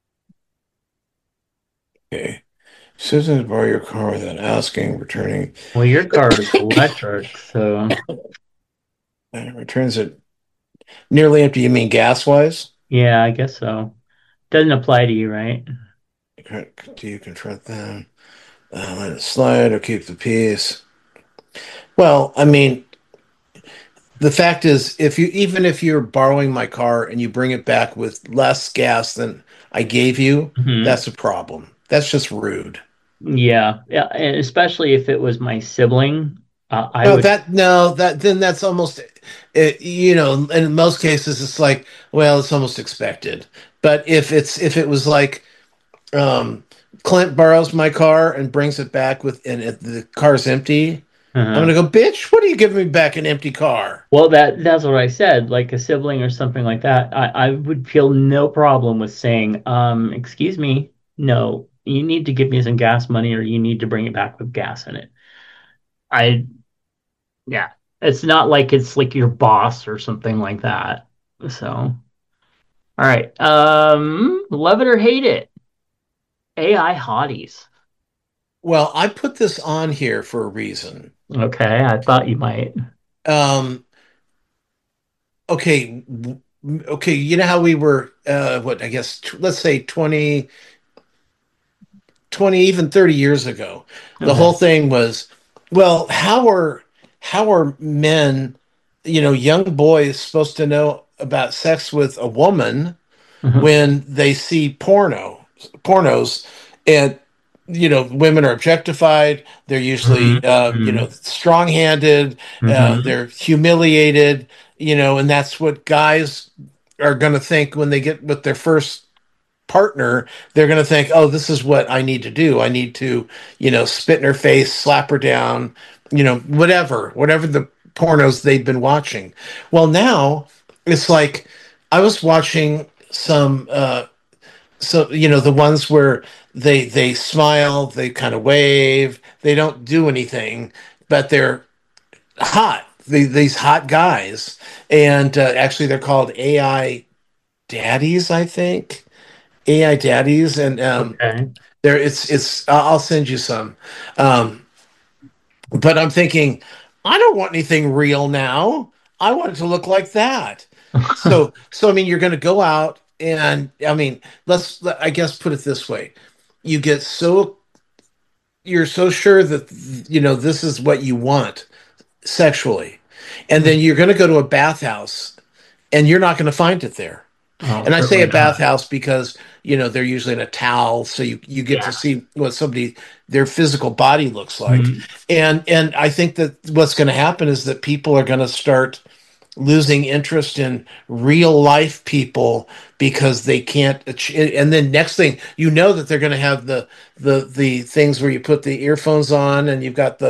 Okay. Citizens borrow your car without asking, returning Well, your car is electric, so returns it nearly empty. You mean gas wise? yeah, I guess so. Doesn't apply to you, right? Do you confront them? Let it slide or keep the peace? Well, I mean, the fact is, if you even if you're borrowing my car and you bring it back with less gas than I gave you, Hmm. that's a problem. That's just rude. Yeah, yeah, and especially if it was my sibling, I No, would. that no, that then that's almost, in most cases it's like, well, it's almost expected. But if it was like, um, Clint borrows my car and brings it back with and the car's empty, I'm uh gonna go, bitch, what are you giving me back an empty car? Well, that's what I said. Like a sibling or something like that, I would feel no problem with saying, excuse me, no, you need to give me some gas money, or you need to bring it back with gas in it. I Yeah, it's not like it's like your boss or something like that. So, all right, love it or hate it, AI hotties. Well, I put this on here for a reason. Okay, I thought you might. Um, okay, okay, you know how we were, what I guess, let's say 20, even 30 years ago. The Okay. whole thing was, well, how are men, young boys supposed to know about sex with a woman Mhm. when they see pornos, and women are objectified. They're Mhm. usually Mhm. strong-handed, Mhm. they're humiliated, and that's what guys are going to think when they get with their first partner. They're going to think, oh, this is what I need to do. I need to, spit in her face, slap her down, whatever the pornos they've been watching. Well, now it's like I was watching some, so the ones where they smile, they kind of wave, they don't do anything, but they're hot. These hot guys, and actually they're called AI daddies, I think. AI daddies, and Okay. there it's I'll send you some. Um, but I'm thinking, I don't want anything real now. I want it to look like that. So I mean, you're going to go out, and I mean, I guess put it this way: you get so you're so sure that this is what you want sexually, and then you're going to go to a bathhouse, and you're not going to find it there. Oh, And I say certainly a not. bathhouse because they're usually in a towel, so you get to Yeah. see what somebody their physical body looks like. Mhm. And I think that what's going to happen is that people are going to start losing interest in real life people because they can't and then next thing that they're going to have the things where you put the earphones on and you've got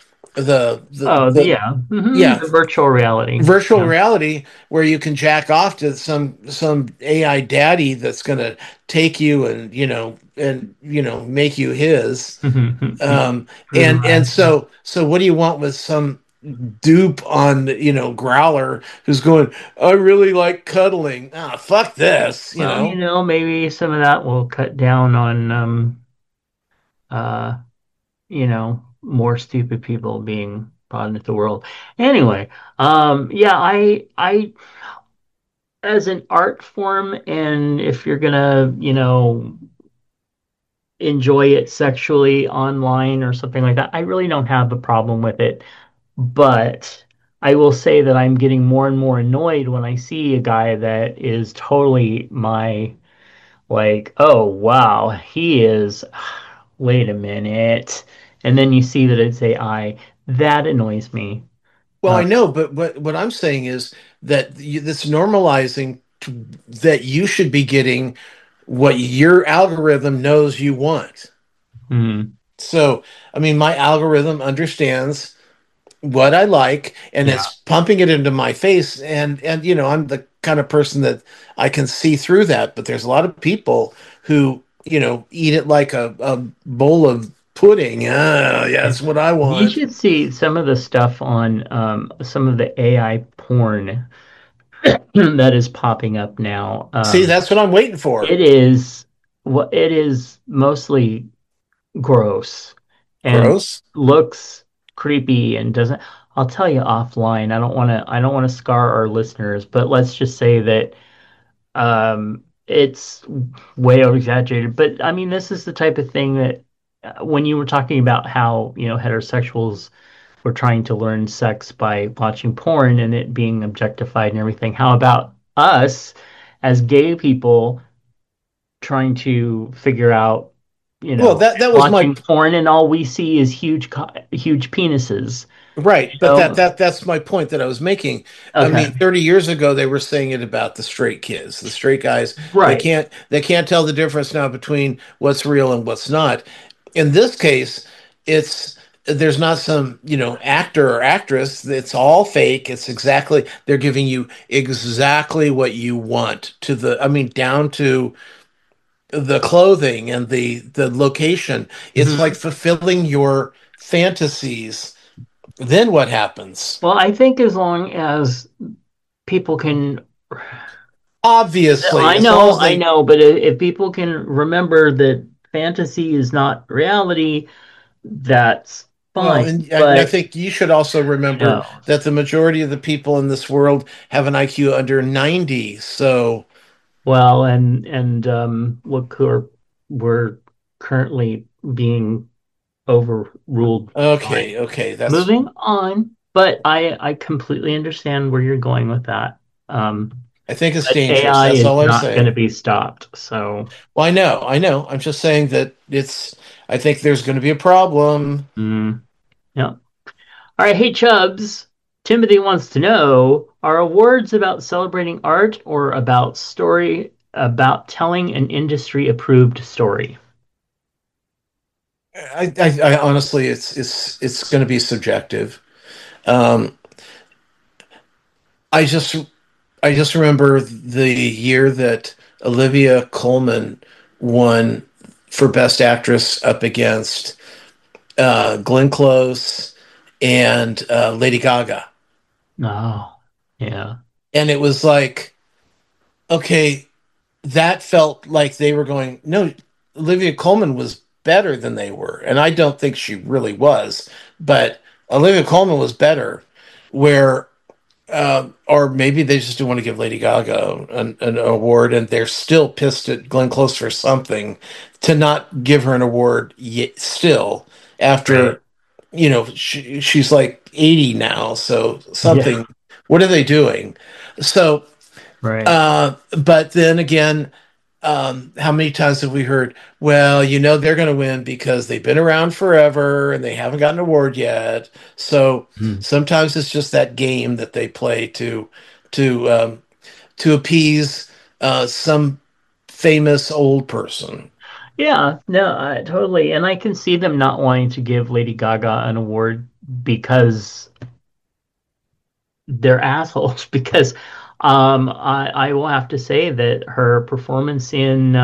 Oh, the yeah. yeah, The virtual reality. virtual Yeah. reality where you can jack off to some AI daddy that's going to take you and make you his. um and Brutalizing. so what do you want with some dupe on Growler who's going, I really like cuddling? Ah, fuck this, Well, maybe some of that will cut down on uh more stupid people being brought into the world. Anyway, yeah, I as an art form, and if you're gonna, enjoy it sexually online or something like that, I really don't have a problem with it. But I will say that I'm getting more and more annoyed when I see a guy that is totally my, like, oh wow, he is, wait a minute. And then you see that it's AI. That annoys me. Well, Uh, I know, but what I'm saying is that this normalizing that you should be getting what your algorithm knows you want. hmm, So, I mean, my algorithm understands what I like, and yeah. it's pumping it into my face. And I'm the kind of person that I can see through that, but there's a lot of people who, eat it like a bowl of pudding. Ah, yeah, Yeah. that's what I You want. should see some of the stuff on some of the AI porn that is popping up now. See, that's what I'm waiting for. It is what it is mostly gross and Gross. looks creepy and doesn't. I'll tell you offline. I don't want to scar our listeners, but let's just say that it's way over exaggerated. But I mean, this is the type of thing that when you were talking about how, heterosexuals were trying to learn sex by watching porn and it being objectified and everything, how about us as gay people trying to figure out, Well, that was my watching porn and all we see is huge penises, right, you but that know? that that's my point that I was making. I Okay. mean, 30 years ago they were saying it about the straight kids, the straight guys. They Right. can't they can't tell the difference now between what's real and what's not. In this case, it's there's not some, actor or actress. It's all fake. It's exactly they're giving you exactly what you want to I mean, down to the clothing and the location. It's like Mhm. fulfilling your fantasies. Then what happens? Well, I think as long as people can, Obviously, I as long know, as I they know, but if people can remember that fantasy is not reality, that's well, fine. and I But, think you should also who remember knows? that the majority of the people in this world have an IQ under 90. So, Well, and look who we're currently being overruled by. okay, okay, Moving on, but I completely understand where you're going with that. Um, I think it's but dangerous. AI That's is all I'm not going to saying. be stopped. So, Well, I know. I'm just saying that I think there's going to be a problem. yeah. All right. Hey, Chubbs. Timothy wants to know, are awards about celebrating art or about telling an industry approved story? I honestly, it's going to be subjective. Um, I just I just remember the year that Olivia Colman won for Best Actress up against Glenn Close and Lady Gaga, Oh, yeah. and it was like, okay, that felt like they were going, no, Olivia Colman was better than they were, and I don't think she really was, but Olivia Colman was better. Where or maybe they just do want to give Lady Gaga an award, and they're still pissed at Glenn Close for something to not give her an award yet, still Right. after she's like 80 now, so Yeah. something. What are they doing? So, Right. but then again, how many times have we heard, well, they're going to win because they've been around forever and they haven't gotten an award yet. So Hmm. sometimes it's just that game that they play to to appease some famous old person. Yeah, no, totally. And I can see them not wanting to give Lady Gaga an award because they're assholes. Because I will have to say that her performance in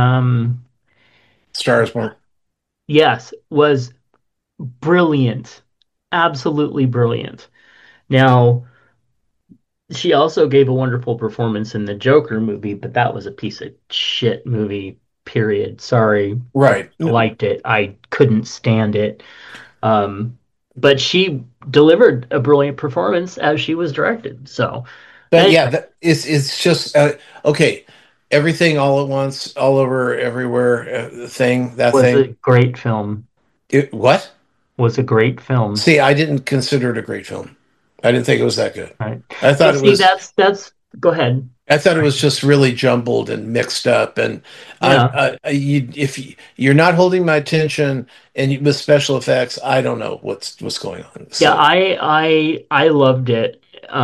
Stars Born. yes, was brilliant. Absolutely brilliant. Now, she also gave a wonderful performance in the Joker movie, but that was a piece of shit movie, period. Sorry. Right. I liked it. I couldn't stand it. Um, but she delivered a brilliant performance as she was directed. So, But yeah, anyway, it's just okay. Everything all at once, all over, everywhere. That was thing. a great film. What? Was a great film. See, I didn't consider it a great film. I didn't think it was that good. Right. I Well, thought it see, was that's. Go ahead. I thought it Sorry. was just really jumbled and mixed up, and Yeah. if you're not holding my attention with special effects, I don't know what's going on. Yeah, So I loved it.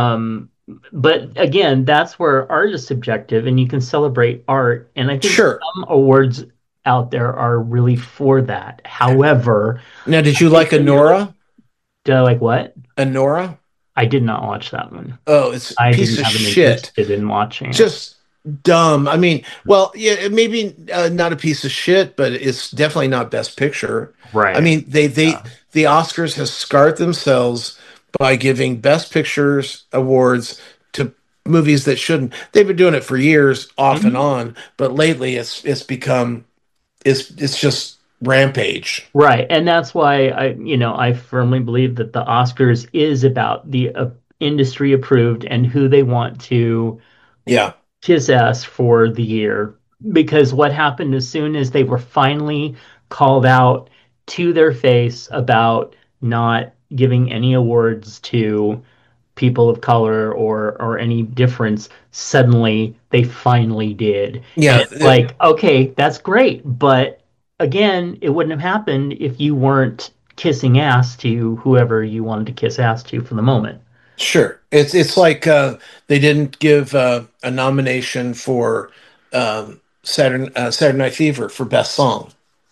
But again, that's where art is subjective and you can celebrate art. And I think sure. some awards out there are really for that. However, Now, did I you think like when you're Anora? like what? Anora? I did not watch that one. Oh, it's a I piece didn't of have an shit. interest in watching it. Just dumb. I mean, well, yeah, maybe not a piece of shit, but it's definitely not Best Picture. I Right. mean, Yeah. the Oscars has scarred themselves by giving Best Pictures awards to movies that shouldn't. They've been doing it for years, off and Mhm. on, but lately it's become it's just rampage. Right. And that's why I firmly believe that the Oscars is about the industry approved and who they want to Yeah, kiss ass for the year. Because what happened as soon as they were finally called out to their face about not giving any awards to people of color or any difference, suddenly they finally did. And yeah. it's like, okay, that's great, but again, it wouldn't have happened if you weren't kissing ass to whoever you wanted to kiss ass to for the moment. Sure. It's like they didn't give a nomination for Saturday Night Fever for best song.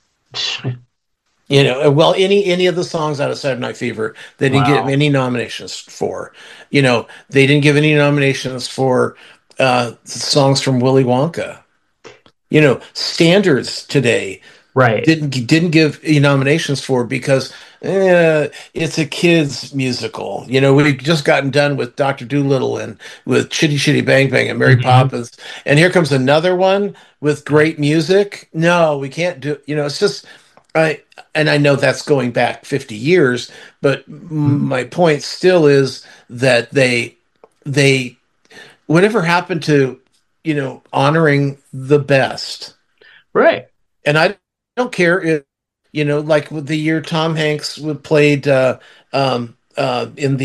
You know, well, any of the songs out of Saturday Night Fever, they didn't get Wow. any nominations for. You know, they didn't give any nominations for songs from Willy Wonka. You know, standards today Right. didn't give any nominations for because it's a kids musical. You know, we've just gotten done with Doctor Dolittle and with Chitty Chitty Bang Bang and Mary Mhm. Poppins, and here comes another one with great music. No, we can't do. You know, it's just I and I know that's going back 50 years, but Mhm. my point still is that they whatever happened to honoring the best. Right. And I don't care if, like with the year Tom Hanks played in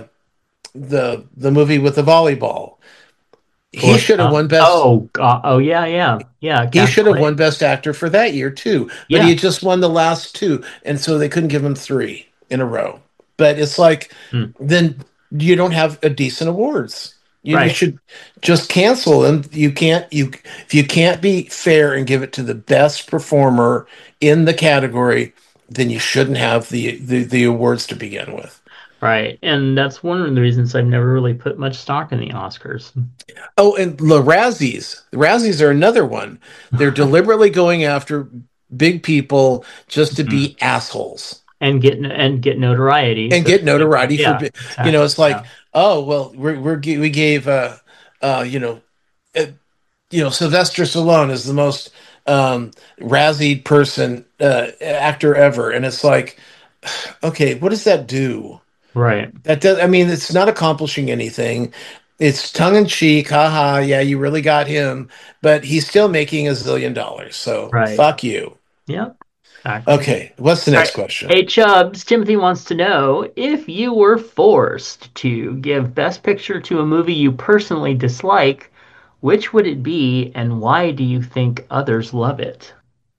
the movie with the volleyball. He For should have won best. oh God. Oh yeah, yeah. Yeah, He should Castle have won best actor for that year too, but he Yeah. had just won the last two, and so they couldn't give him three in a row. But it's like, Hmm. then you don't have a decent awards. You Right. should just cancel them. You if you can't be fair and give it to the best performer in the category, then you shouldn't have the awards to begin with. Right. And that's one of the reasons I've never really put much stock in the Oscars. Oh, and the Razzies. The Razzies are another one. They're deliberately going after big people just to Mhm. be assholes And get notoriety and so get that they notoriety for, yeah, it's exactly. like, Yeah. oh, well, we gave, uh, you know, uh, Sylvester Stallone is the most Razzied person, actor ever. And it's like, okay, what does that do? Right. That does, I mean, it's not accomplishing anything. It's tongue in cheek, haha, yeah, you really got him, but he's still making $1 zillion. So Right. fuck you. Yep. Exactly. Okay, what's the All next right. question? Hey Chubbs, Timothy wants to know if you were forced to give Best Picture to a movie you personally dislike, which would it be and why do you think others love it?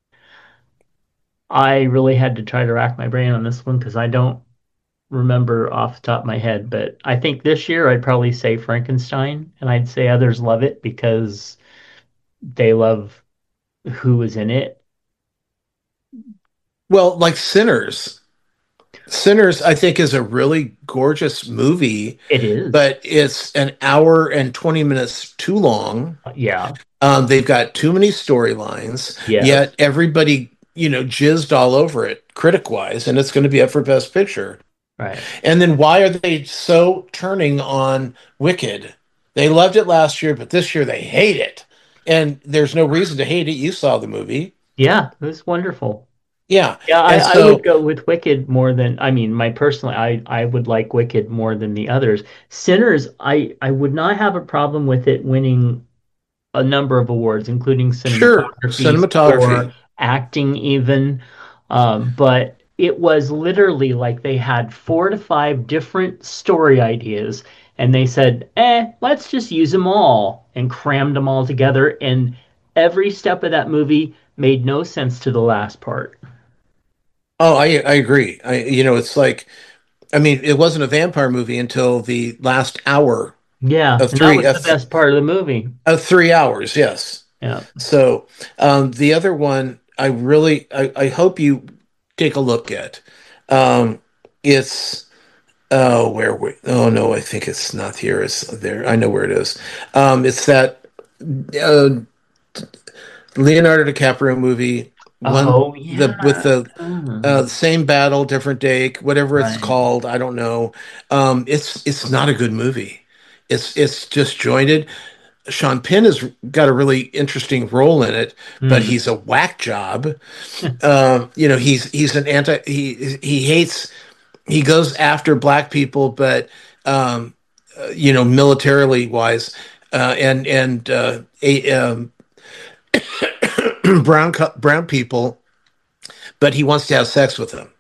I really had to try to rack my brain on this one because I don't remember off the top of my head, but I think this year I'd probably say Frankenstein, and I'd say others love it because they love who was in it. Well, like Sinners. Sinners, I think, is a really gorgeous movie, It is. but it's an hour and 20 minutes too long. Yeah. They've got too many storylines, Yes. yet everybody, jizzed all over it critic wise, and it's going to be up for Best Picture. Right. And then why are they so turning on Wicked? They loved it last year, but this year they hate it. And there's no reason to hate it. You saw the movie. Yeah, it was wonderful. Yeah. Yeah, I, And I would so, go with Wicked more than I mean, my personally I would like Wicked more than the others. Sinners, I would not have a problem with it winning a number of awards, including sure, cinematography, score, cinematography. acting, even. But it was literally like they had 4 to 5 different story ideas, and they said, let's just use them all and crammed them all together. And every step of that movie made no sense to the last part. Oh, I agree. It's like, I mean, it wasn't a vampire movie until the last hour Yeah, of and that three was the best part of the movie. of 3 hours. Yes. Yeah. So the other one, I hope you take a look at. Um, it's Oh, oh no, I think it's not here. It's there. I know where it is. It's that uh, Leonardo DiCaprio movie, one Oh the with yeah. the Mm, same battle, different day, whatever it's right. called. I don't know. It's not a good movie. It's disjointed. Sean Penn has got a really interesting role in it, but Mm. he's a whack job. He's an anti. He hates. He goes after black people, but militarily wise, and brown people, but he wants to have sex with them.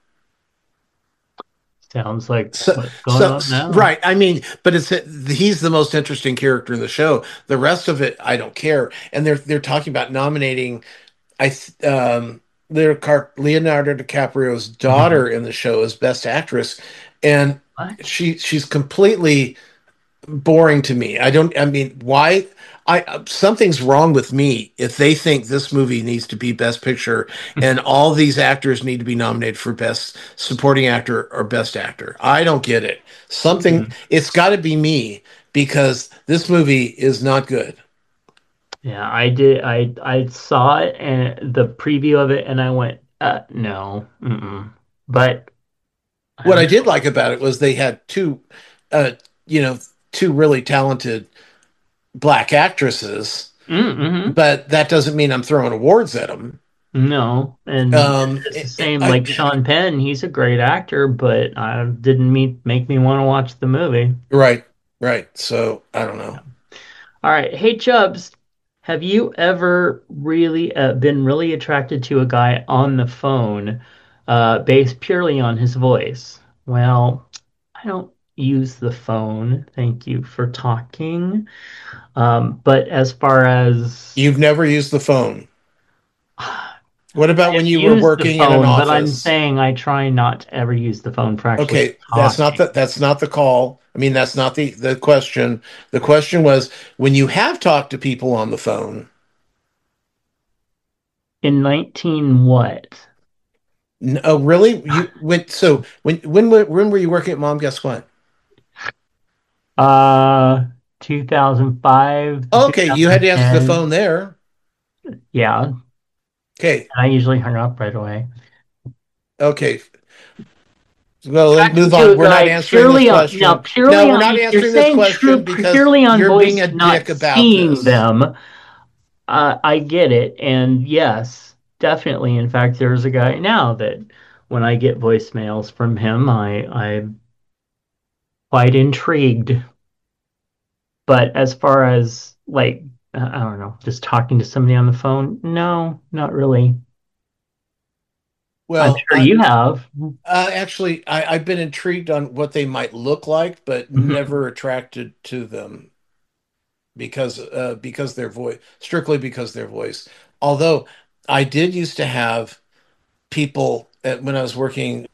Sounds like So, what's going on now. right. I mean, but he's the most interesting character in the show. The rest of it, I don't care. And they're talking about nominating. I th- Leonardo DiCaprio's daughter in the show as best actress, and What? she's completely boring to me. I mean, why? Something's wrong with me if they think this movie needs to be Best Picture and all these actors need to be nominated for Best Supporting Actor or Best Actor. I don't get it. Mm. It's got to be me because this movie is not good. Yeah, I did. I saw it and the preview of it, and I went, no. Mm-mm. But I What don't I did know. like about it was they had uh, you know, two really talented black actresses, Mm-hmm. but that doesn't mean I'm throwing awards at them. No, and it's the same. Like Sean Penn, he's a great actor, but didn't make me want to watch the movie. right, right. So I don't know. All right, hey Chubbs, have you ever really been really attracted to a guy on the phone, based purely on his voice? Well, I don't use the phone. Thank you for talking. But as far as You've never used the phone. What about I've when you were used the working in an phone, but I'm office? saying I try not to ever use the phone for actually Okay, talking. that's not the call. I mean, that's not the question. The question was when you have talked to people on the phone. In 19 what? Oh, really? You went so when were you working at Mom? Guess what? Uh, 2005 to Okay, you had to answer the phone 2010. there. Yeah, and Okay, I usually hung up right away. okay. Well, let's Attracted move to on. a We're not guy answering this now question. No, purely we're on not you're answering this saying question true because purely on you're being voice, a not dick about seeing this. them. I get it, and yes, definitely. In fact, there's a guy now that when I get voicemails from him, I'm quite intrigued. But as far as like, I don't know, just talking to somebody on the phone, no, not really. I'm Well, sure you have. actually, I've been intrigued on what they might look like, but Mhm. never attracted to them because their voice, strictly because their voice. Although I did used to have people when I was working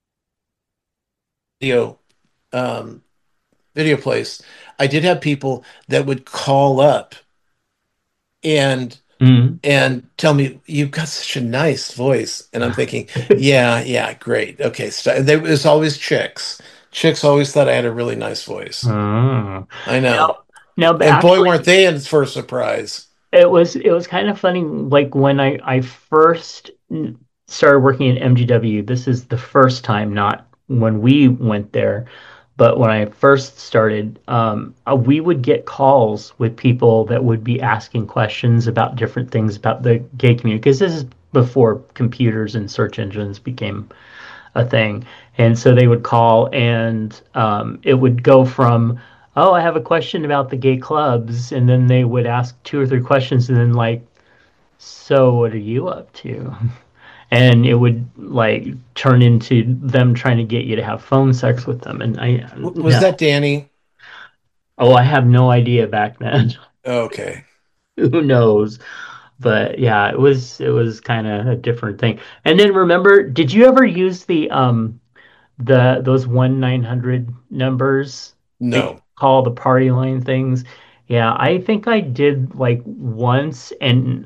video um, video place, I did have people that would call up and Mhm. tell me you've got such a nice voice, and I'm thinking, yeah, yeah, great, okay. So there was always chicks. Chicks always thought I had a really nice voice. Oh. I know, Now, now, but and boy, actually, weren't they in for a surprise. it was kind of funny. Like when I first started working at MGW, this is the first time, not when we went there, but when I first started, we would get calls with people that would be asking questions about different things about the gay community because this is before computers and search engines became a thing. And so they would call, and it would go from, oh, I have a question about the gay clubs. And then they would ask two or three questions, and then, like, so what are you up to? And it would, like, turn into them trying to get you to have phone sex with them. And Was no. that Danny? Oh, I have no idea back then. Okay, Who knows? But yeah, it was kind of a different thing. And then remember, did you ever use the those 1-900 numbers that you no. call the party line things? Yeah, I think I did like once, and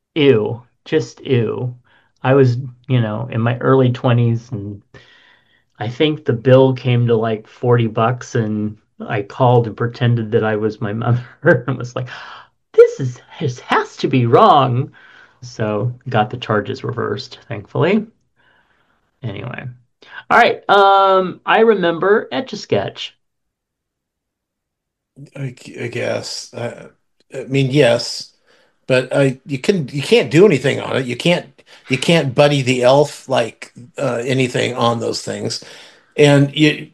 ew, just ew. I was, in my early 20s, and I think the bill came to like $40 and I called and pretended that I was my mother and was like, this has to be wrong. So got the charges reversed, thankfully. Anyway. All right. I remember Etch a Sketch. I guess. I mean, yes, but you can't do anything on it. You can't Buddy the Elf like anything on those things, and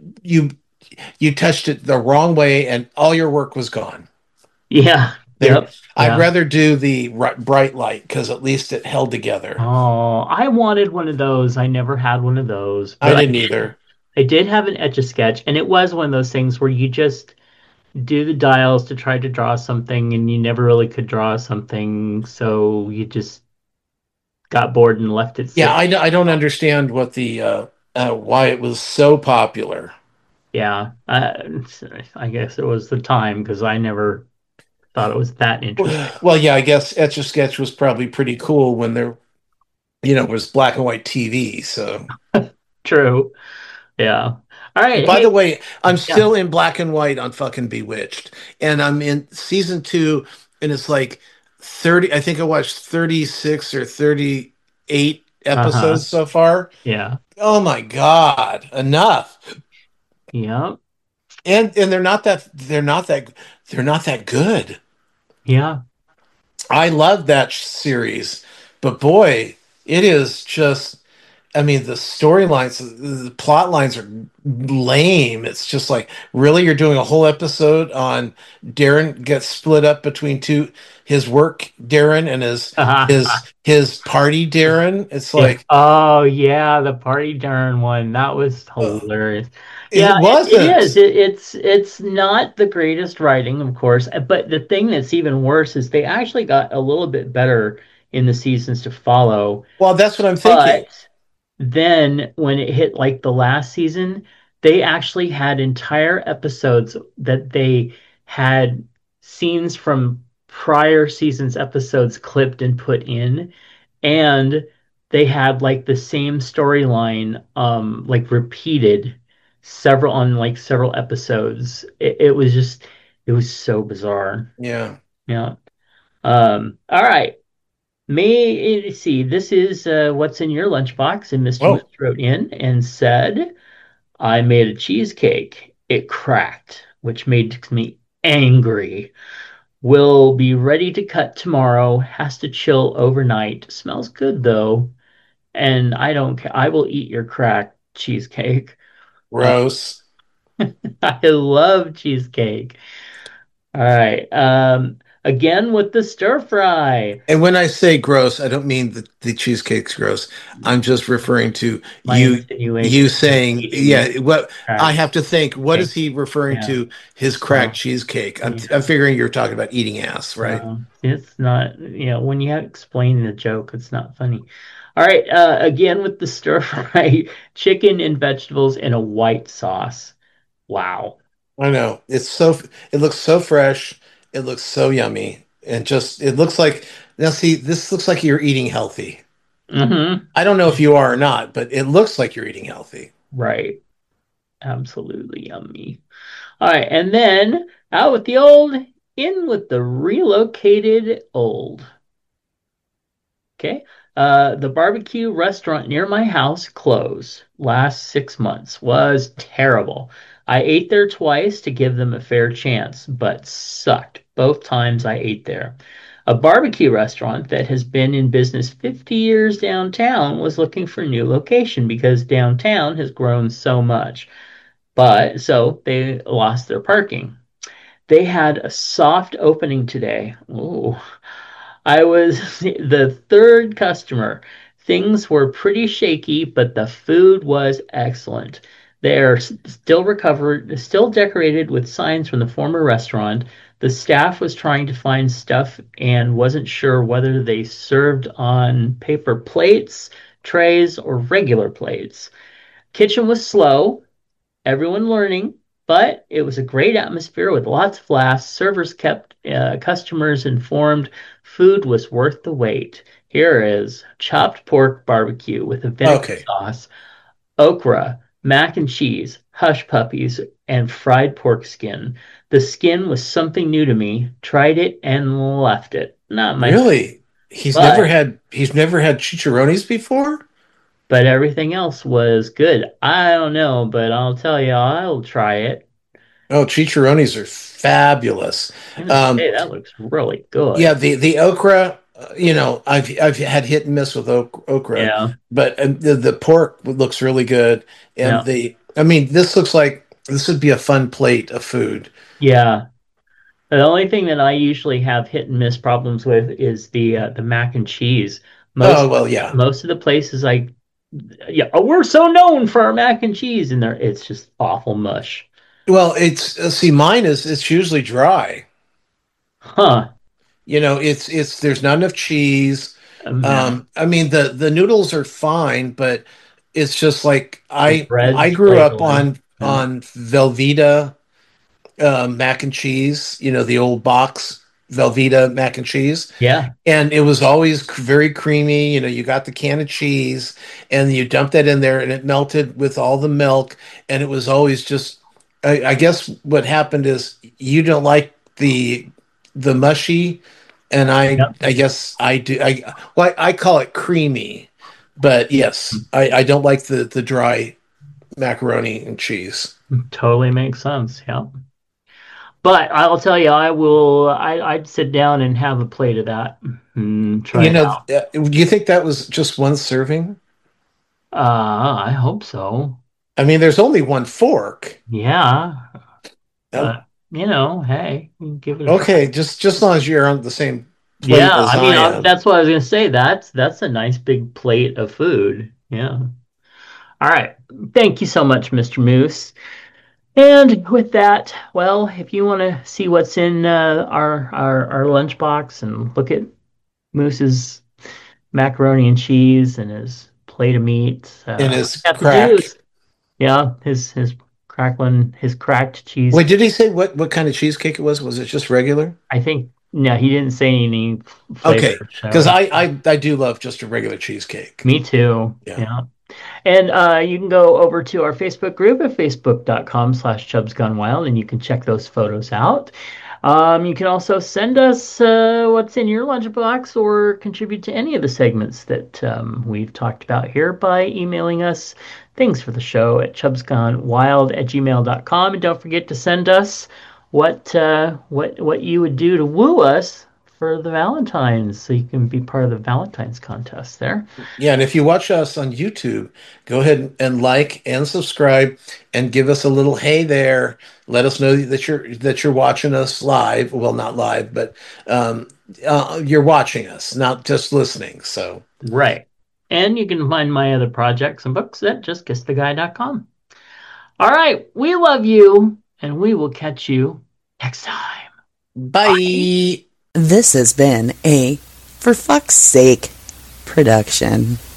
you touched it the wrong way, and all your work was gone. Yeah. There, Yep. I'd Yeah. rather do the bright light because at least it held together. Oh, I wanted one of those. I never had one of those, I but didn't either. I did have an Etch a Sketch, and it was one of those things where you just do the dials to try to draw something, and you never really could draw something, so you just got bored and left it Yeah, sit. I don't understand what the why it was so popular. Yeah, I guess it was the time because I never thought it was that interesting. Well, yeah, I guess Etch a Sketch was probably pretty cool when there, was black and white TV. So, True. Yeah. All right. by the Hey, way, I'm yeah. still in black and white on fucking Bewitched, and I'm in season two, and it's like 30. I think I watched 36 or 38 Uh-huh. episodes so far. Yeah. Oh my God, enough. Yeah. And they're not that good. Yeah. I love that series, but boy, it is just. I mean, the storylines, the plot lines are lame. It's just like, really, you're doing a whole episode on Darren gets split up between his work Darren and Uh-huh. his party Darren. It's Yeah. like, Oh, yeah, the party darn one. That was hilarious. Yeah, it it is. wasn't. It's not the greatest writing, of course, but the thing that's even worse is they actually got a little bit better in the seasons to follow. Well, that's what I'm thinking. But then when it hit like the last season, they actually had entire episodes that they had scenes from prior seasons episodes clipped and put in, and they had like the same storyline like repeated several episodes. It was just it was so bizarre. Yeah. Yeah. All right. May see. This is what's in your lunchbox, and Mr. Moose Oh, wrote in and said, "I made a cheesecake. It cracked, which made me angry. Will be ready to cut tomorrow. Has to chill overnight. Smells good though, and I don't care. I will eat your cracked cheesecake. Uh, gross. I love cheesecake. All right. Again with the stir fry. And when I say gross, I don't mean the cheesecake's gross. I'm just referring to My you insinuation is saying, eating yeah, what I cracked have to think, what is cake. he referring Yeah. to his cracked Oh, cheesecake? I'm yeah. figuring you're talking about eating ass, right? No, it's not, when you explain the joke, it's not funny. All right, again with the stir fry chicken and vegetables in a white sauce. Wow. I know. It looks so fresh. It looks so yummy. And just it looks like now see, this looks like you're eating healthy. Mm-hmm. I don't know if you are or not, but it looks like you're eating healthy. Right. Absolutely yummy. All right, and then out with the old, in with the relocated old. Okay. The barbecue restaurant near my house closed last 6 months. Was terrible. I ate there twice to give them a fair chance, but sucked both times I ate there. A barbecue restaurant that has been in business 50 years downtown was looking for a new location because downtown has grown so much. But so they lost their parking. They had a soft opening today. Ooh. I was the third customer. Things were pretty shaky, but the food was excellent. They're still recovered, still decorated with signs from the former restaurant. The staff was trying to find stuff and wasn't sure whether they served on paper plates, trays, or regular plates. Kitchen was slow, everyone learning, but it was a great atmosphere with lots of laughs. Servers kept customers informed. Food was worth the wait. Here is chopped pork barbecue with a vinegar Okay. sauce, okra, mac and cheese, hush puppies, and fried pork skin. The skin was something new to me. Tried it and left it. Not my favorite, Really? but He's never had chicharrones before? everything else was good. I don't know, but I'll tell you, I'll try it. Oh, chicharrones are fabulous. I'm gonna Um, say that looks really good. yeah, the okra, I've had hit and miss with okra, Yeah, but the pork looks really good. And yeah, I mean, this looks like this would be a fun plate of food. yeah. The only thing that I usually have hit and miss problems with is the mac and cheese. Oh, Most well, yeah. most of the places yeah, oh, we're so known for our mac and cheese, and there it's just awful mush. Well, see, mine is it's usually dry. Huh. It's there's not enough cheese. Yeah. I mean the noodles are fine, but it's just like The I bread's grew up flavorless. Yeah. on Velveeta mac and cheese, the old box Velveeta mac and cheese, Yeah. and it was always very creamy. You got the can of cheese, and you dumped that in there, and it melted with all the milk, and it was always just. I guess what happened is you don't like the mushy, and Yep. I guess I do. I call it creamy, but yes, I don't like the dry macaroni and cheese. Totally makes sense. Yeah. But I'll tell you, I'd sit down and have a plate of that. Try it out. Do you think that was just one serving? I hope so. I mean, there's only one fork. Yeah. Um, But hey, give it a try. okay, just as long as you're on the same Yeah, plate as I mean, I am. that's what I was gonna say. That's a nice big plate of food. Yeah. All right. Thank you so much, Mr. Moose. And with that, well, if you want to see what's in our lunchbox and look at Moose's macaroni and cheese and his plate of meat, In all you his have to do crack. is, yeah, his cracked cheese. Wait, did he say what kind of cheesecake it was? Was it just regular? I think no, he didn't say any Okay, flavor. because So I do love just a regular cheesecake. me too. Yeah. Yeah. And you can go over to our Facebook group at facebook.com/Chubbs Gone Wild, and you can check those photos out. You can also send us what's in your lunchbox or contribute to any of the segments that we've talked about here by emailing us things for the show at chubbsgonewild@gmail.com. And don't forget to send us what you would do to woo us for the Valentine's, so you can be part of the Valentine's contest there. Yeah, and if you watch us on YouTube, go ahead and like and subscribe and give us a little hey there. Let us know that you're watching us live. Well, not live, but you're watching us, not just listening. So, Right. And you can find my other projects and books at justkisstheguy.com. All right. We love you, and we will catch you next time. Bye. bye. This has been a For Fuck's Sake production.